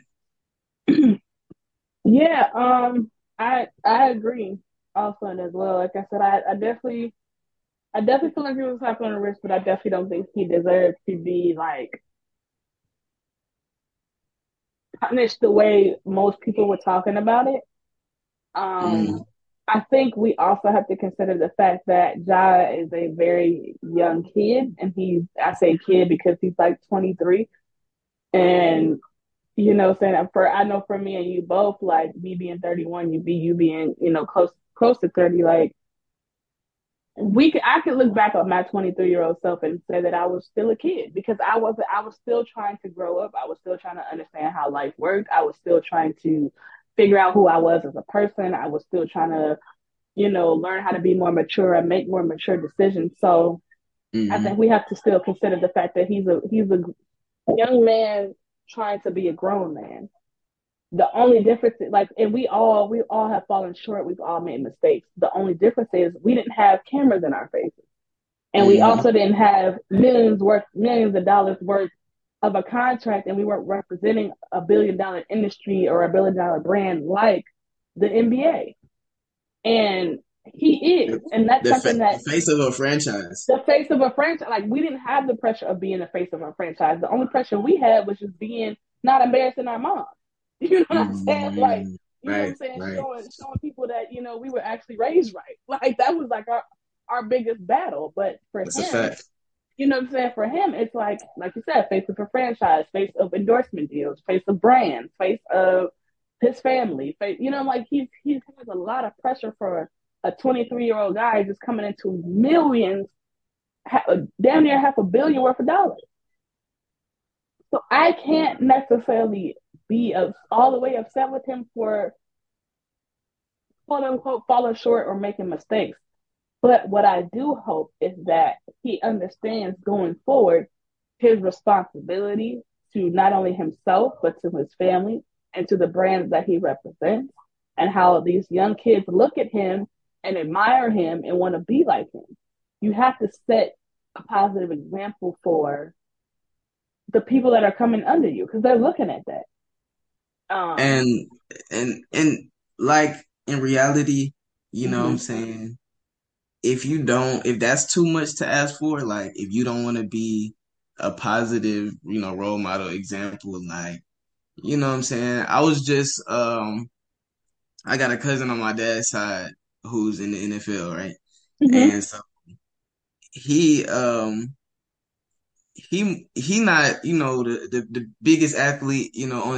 Yeah, I agree also as well. Like I said, I definitely feel like he was slapped on the wrist, but I definitely don't think he deserved to be like punished the way most people were talking about it. Um, Mm, I think we also have to consider the fact that Ja is a very young kid, and I say kid because he's like 23. And, saying for, I know for me and you both, like me being 31, you being, close to 30, like I could look back at my 23-year-old self and say that I was still a kid because I was still trying to grow up. I was still trying to understand how life worked. I was still trying to figure out who I was as a person. I was still trying to learn how to be more mature and make more mature decisions. So I think hmm we have to still consider the fact that he's a young man trying to be a grown man. The only difference is like, and we all have fallen short. We've all made mistakes. The only difference is we didn't have cameras in our faces, and we hmm also didn't have millions of dollars worth of a contract, and we weren't representing $1 billion industry or $1 billion brand like the NBA. And he is, and that's something the that face of a franchise. the face of a franchise. Like we didn't have the pressure of being the face of a franchise. The only pressure we had was just being not embarrassing our mom. You know what I'm saying? Like, Hmm. you know what I'm Right, saying? right. Showing people that we were actually raised right. Like that was like our biggest battle. But for That's a him, fact. you know what I'm saying? For him, it's like you said, face of a franchise, face of endorsement deals, face of brands, face of his family. Face, like he has a lot of pressure for a 23-year-old guy just coming into millions, damn near $500 million worth of dollars. So I can't necessarily be all the way upset with him for quote unquote falling short or making mistakes. But what I do hope is that he understands going forward his responsibility to not only himself, but to his family and to the brands that he represents, and how these young kids look at him and admire him and want to be like him. You have to set a positive example for the people that are coming under you because they're looking at that. Um, And and like in reality, you know what I'm mhm, saying? If that's too much to ask for, like if you don't want to be a positive, role model example, like, what I'm saying? I got a cousin on my dad's side who's in the NFL, right? mhm, And so he he not the biggest athlete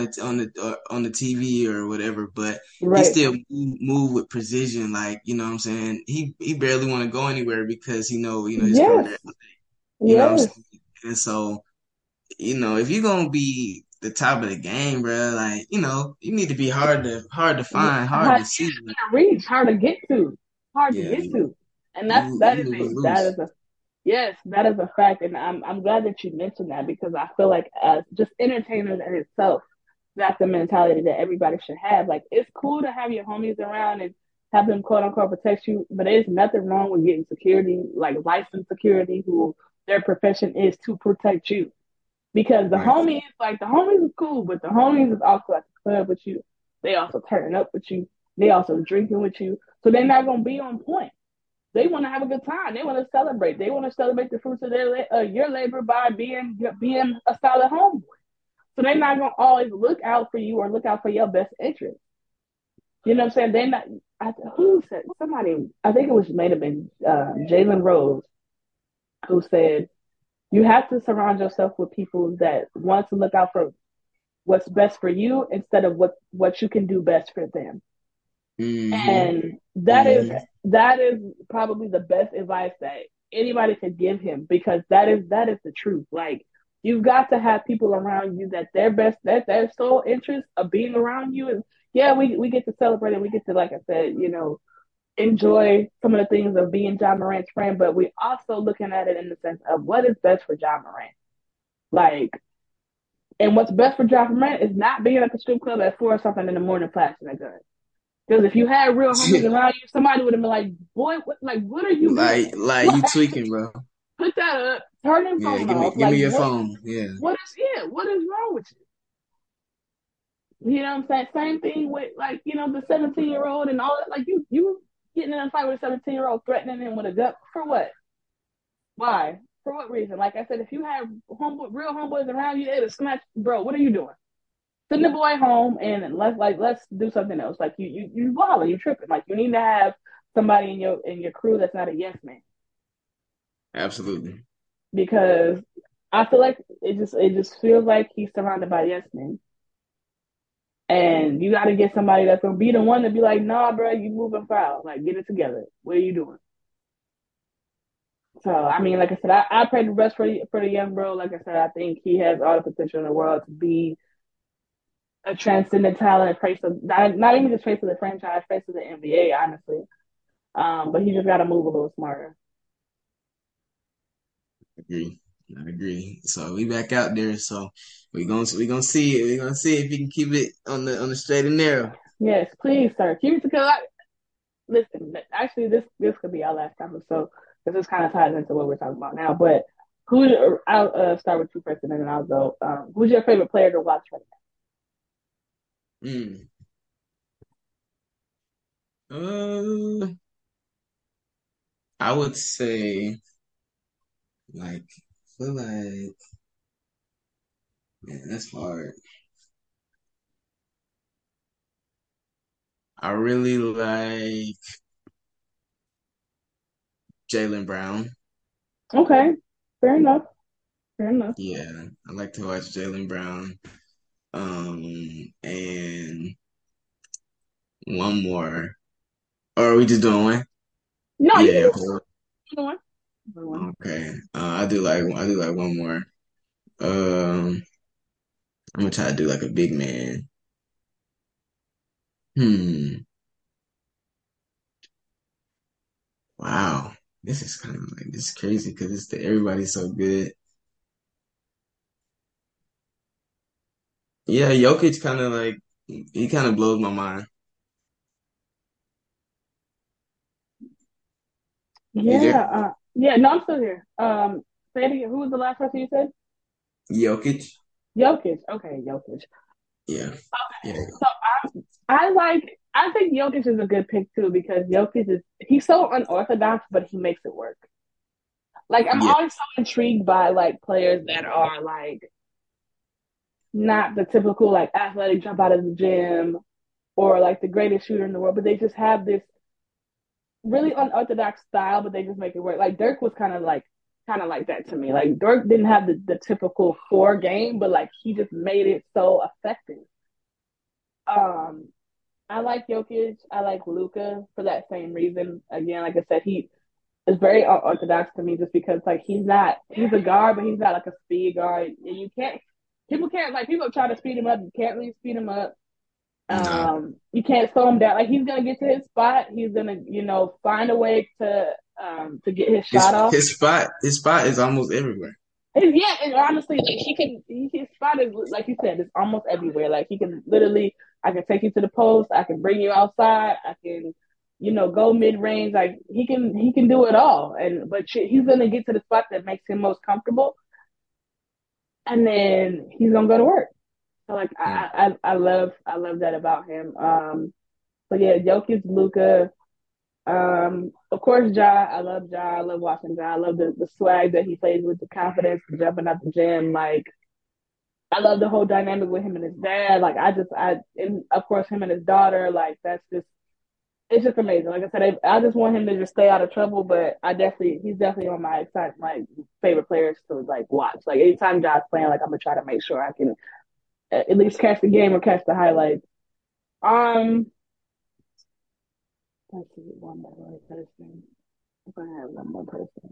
on the TV or whatever, but he Right. still move with precision. Like what I'm saying, he barely want to go anywhere because his Yes. career. You know what I'm Yes. saying, and so if you're gonna be the top of the game, bro, like you need to be hard to find, hard Hard to see. Like, to reach, hard to get to, hard to yeah, get to. And that you is moving that loose. is a yes, that is a fact. And I'm glad that you mentioned that because I feel like as just entertainers in itself, that's the mentality that everybody should have. Like it's cool to have your homies around and have them quote unquote protect you, but there's nothing wrong with getting security, like licensed security, who their profession is to protect you. Because Right. the homies is cool, but the homies is also at the club with you. They also turning up with you. They also drinking with you. So they're not gonna be on point. They want to have a good time. They want to celebrate. They want to celebrate the fruits of your labor by being a solid homeboy. So they're not gonna always look out for you or look out for your best interest. You know what I'm saying? They're not. Who said somebody? I think it was might have been Jalen Rose who said you have to surround yourself with people that want to look out for what's best for you instead of what you can do best for them. Mm-hmm. And Mm-hmm. that is probably the best advice that anybody could give him because that is the truth. Like you've got to have people around you that their sole interest of being around you is yeah, we get to celebrate and we get to, like I said, enjoy some of the things of being John Morant's friend, but we also looking at it in the sense of what is best for John Morant. Like, and what's best for John Morant is not being at the strip club at 4 or something in the morning flashing a gun. Because if you had real homies around you, somebody would have been like, "Boy, what are you doing? like What? you tweaking, bro. Put that up. Turn your Yeah, phone off. give Like, me your phone. Yeah, what is wrong with you? You know what I'm saying? Same thing with like, the 17-year-old and all that. Like, you getting in a fight with a 17-year-old, threatening him with a gun for what? Why? For what reason? Like I said, if you have real homeboys around you, they'd have smacked. Bro, what are you doing? Send the boy home and let's do something else. Like you wilding, you tripping. Like you need to have somebody in your crew that's not a yes man absolutely. because I feel like it just feels like he's surrounded by yes men. And you got to get somebody that's gonna be the one to be like, nah, bro, you moving foul. Like, get it together. What are you doing? So, I mean, like I said, I pray the best for the young bro. Like I said, I think he has all the potential in the world to be a transcendent talent, face of not even just face of the franchise, face of the NBA, honestly. But he just got to move a little smarter. Agree. I agree. So we back out there. So we gonna see it. We gonna see if we can keep it on the straight and narrow. Yes, please, sir. Keep it together. Listen, actually, this could be our last episode because this kind of ties into what we're talking about now. But I'll start with you first, and then I'll go. Who's your favorite player to watch right Mm. Uh, I would say like feel like man, that's hard. I really like Jaylen Brown. now? Okay, fair enough. Fair enough. Yeah, I like to watch Jaylen Brown. And one more. Or are we just doing one? No, you Yeah, can yeah, do okay. another one. Another one. Okay. I do like one more. Um, I'm gonna try to do like a big man. Hmm. Wow. This is kind of like this is crazy because everybody's so good. Yeah, Jokic kind of like he kind of blows my mind. You Yeah. there? Yeah. No, I'm still here. Say it again. Who was the last person you said? Jokic? Jokic. Okay, Jokic. Yeah. Yeah. So I think Jokic is a good pick too because Jokic he's so unorthodox, but he makes it work. Like I'm Yeah. always so intrigued by like players that are like not the typical like athletic jump out of the gym or like the greatest shooter in the world, but they just have this really unorthodox style, but they just make it work. Like Dirk was kind of like kind of like that to me. Like Dirk didn't have the typical four game, but like he just made it so effective. Um, I like Jokic. I like Luka for that same reason. Again, like I said, he is very unorthodox to me just because like he's a guard, but he's not like a speed guard. And you can't people can't like people try to speed him up. You can't really speed him up. Nah, You can't slow him down. Like he's gonna get to his spot. He's gonna, find a way to get his shot off. his spot is almost everywhere. Yeah, and honestly, like his spot is like you said, it's almost everywhere. Like he can literally, I can take you to the post, I can bring you outside, I can, go mid range. Like he can do it all. And but he's gonna get to the spot that makes him most comfortable, and then he's gonna go to work. So like Mm. I love that about him. So yeah, Jokic, Luka. Of course, Ja. I love Ja. I love watching Ja. I love the swag that he plays with, the confidence, jumping out the gym. Like I love the whole dynamic with him and his dad. Like and of course him and his daughter. Like that's just it's just amazing. Like I said, I just want him to just stay out of trouble. But he's definitely on my favorite players to like watch. Like anytime Ja's playing, like I'm gonna try to make sure I can at least catch the game or catch the highlights. Um, let's see one more person. If I have one more person.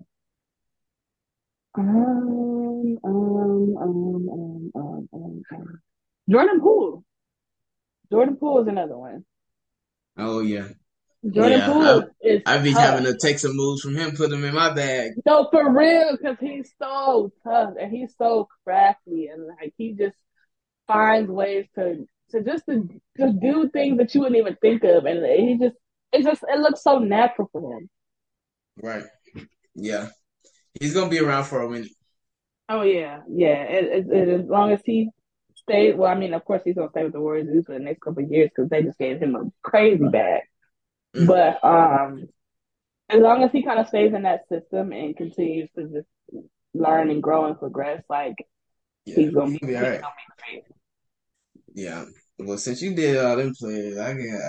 Jordan Poole. Jordan Poole is another one. Oh yeah, Jordan yeah. Poole is I be having tough. to take some moves from him, put them in my bag. No, for real, because he's so tough and he's so crafty and like he just finds ways to do things that you wouldn't even think of, and it looks so natural for him. Right. Yeah. He's gonna be around for a minute. Oh yeah, yeah. As long as he stays, well, I mean, of course he's gonna stay with the Warriors for the next couple of years because they just gave him a crazy bag. Mm. But as long as he kind of stays in that system and continues to just learn and grow and progress, like Yeah, he's gonna he'll be be all he's right. gonna be great. Yeah. Well, since you did all them players,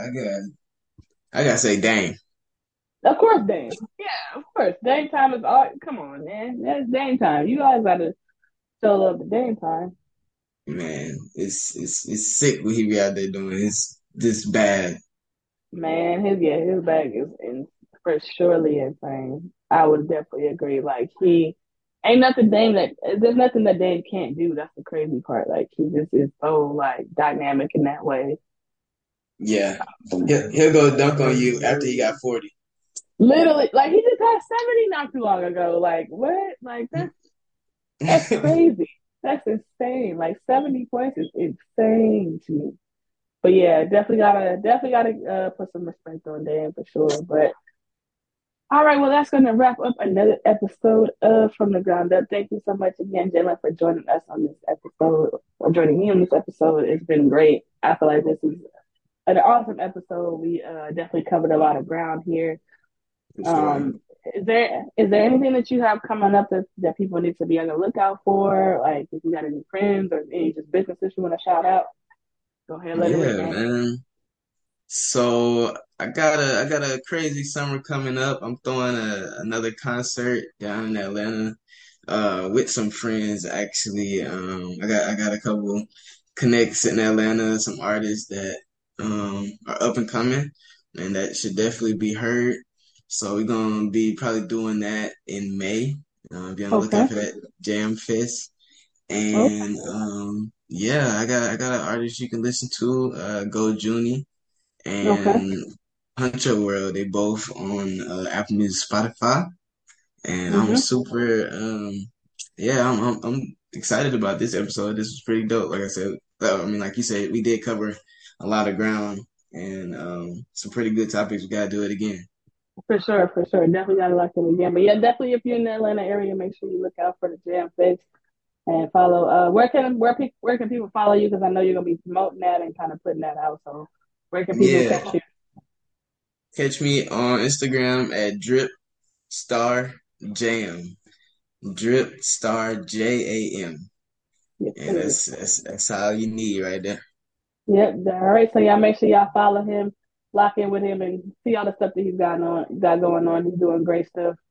I gotta say Dame. Of course, Dame. Yeah, of course. Dame time is all. Come on, man. That's Dame time. You guys gotta show love to Dame time. Man, it's sick what he be out there doing. It's this bad. Man, his bag is for surely insane. I would definitely agree. Like he ain't nothing Dame that there's nothing that Dame can't do. That's the crazy part. Like he just is so like dynamic in that way. Yeah. He'll go dunk on you after he got 40. Literally, like he just had 70 not too long ago. Like what? Like that's crazy. That's insane. Like 70 points is insane to me. But yeah, definitely gotta put some respect on Dan for sure. But all right, well that's gonna wrap up another episode of From the Ground Up. Thank you so much again, Jalen, for joining us on this episode or joining me on this episode. It's been great. I feel like this is an awesome episode. We definitely covered a lot of ground here. For sure. Um, is there anything that you have coming up that people need to be on the lookout for? Like if you got any friends or any just businesses you want to shout out, go ahead, let it ring, Yeah, man. man. So I got a crazy summer coming up. I'm throwing another concert down in Atlanta with some friends actually. I got a couple connects in Atlanta, some artists that are up and coming and that should definitely be heard. So we're gonna be probably doing that in May. Be on the lookout Okay. for that Jam Fest. Okay. And yeah, I got an artist you can listen to, Go Junie Okay. and Huncho World. They both on Apple Music, Spotify, and I'm Mm-hmm. super yeah, I'm excited about this episode. This was pretty dope. Like I said, I mean, like you said, we did cover a lot of ground and some pretty good topics. We gotta do it again. For sure, for sure. Definitely gotta lock it again. But yeah, definitely if you're in the Atlanta area, make sure you look out for the Jam Fest and follow. Where can people follow you? Because I know you're gonna be promoting that and kind of putting that out. So where can people Yeah, catch you? catch me on Instagram at Drip Star Jam. Drip Star JAM. Yes, And sir. that's all you need right there. Yep. All right. So y'all make sure y'all follow him, lock in with him, and see all the stuff that got going on. He's doing great stuff.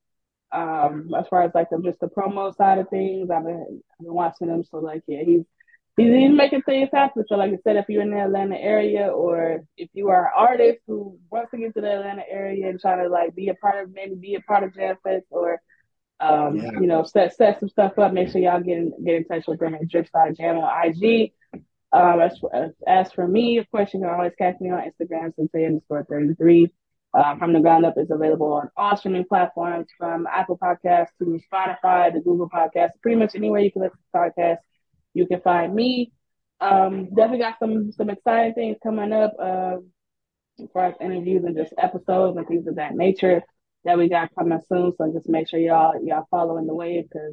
As far as like just the promo side of things, I've been watching him. So like, yeah, he's making things happen. So like I said, if you're in the Atlanta area, or if you are an artist who wants to get to the Atlanta area and trying to like be a part of Jam Fest, or Yeah. set some stuff up, make sure y'all get in touch with them at Dripside Jam on IG. As for me, of course, you can always catch me on Instagram, Sensei_33. From the Ground Up is available on all streaming platforms, from Apple Podcasts to Spotify to Google Podcasts. Pretty much anywhere you can listen to podcasts, you can find me. Definitely got some exciting things coming up as far as interviews and just episodes and things of that nature that we got coming soon. So just make sure y'all following the wave, because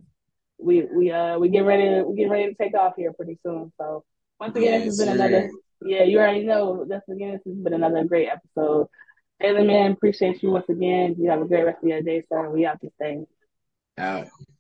we get ready to take off here pretty soon. So once again, this has Yes, been sir. another, yeah, you already know. This has been another great episode. Taylor, man, appreciate you once again. You have a great rest of your day, sir. We out this thing. Out.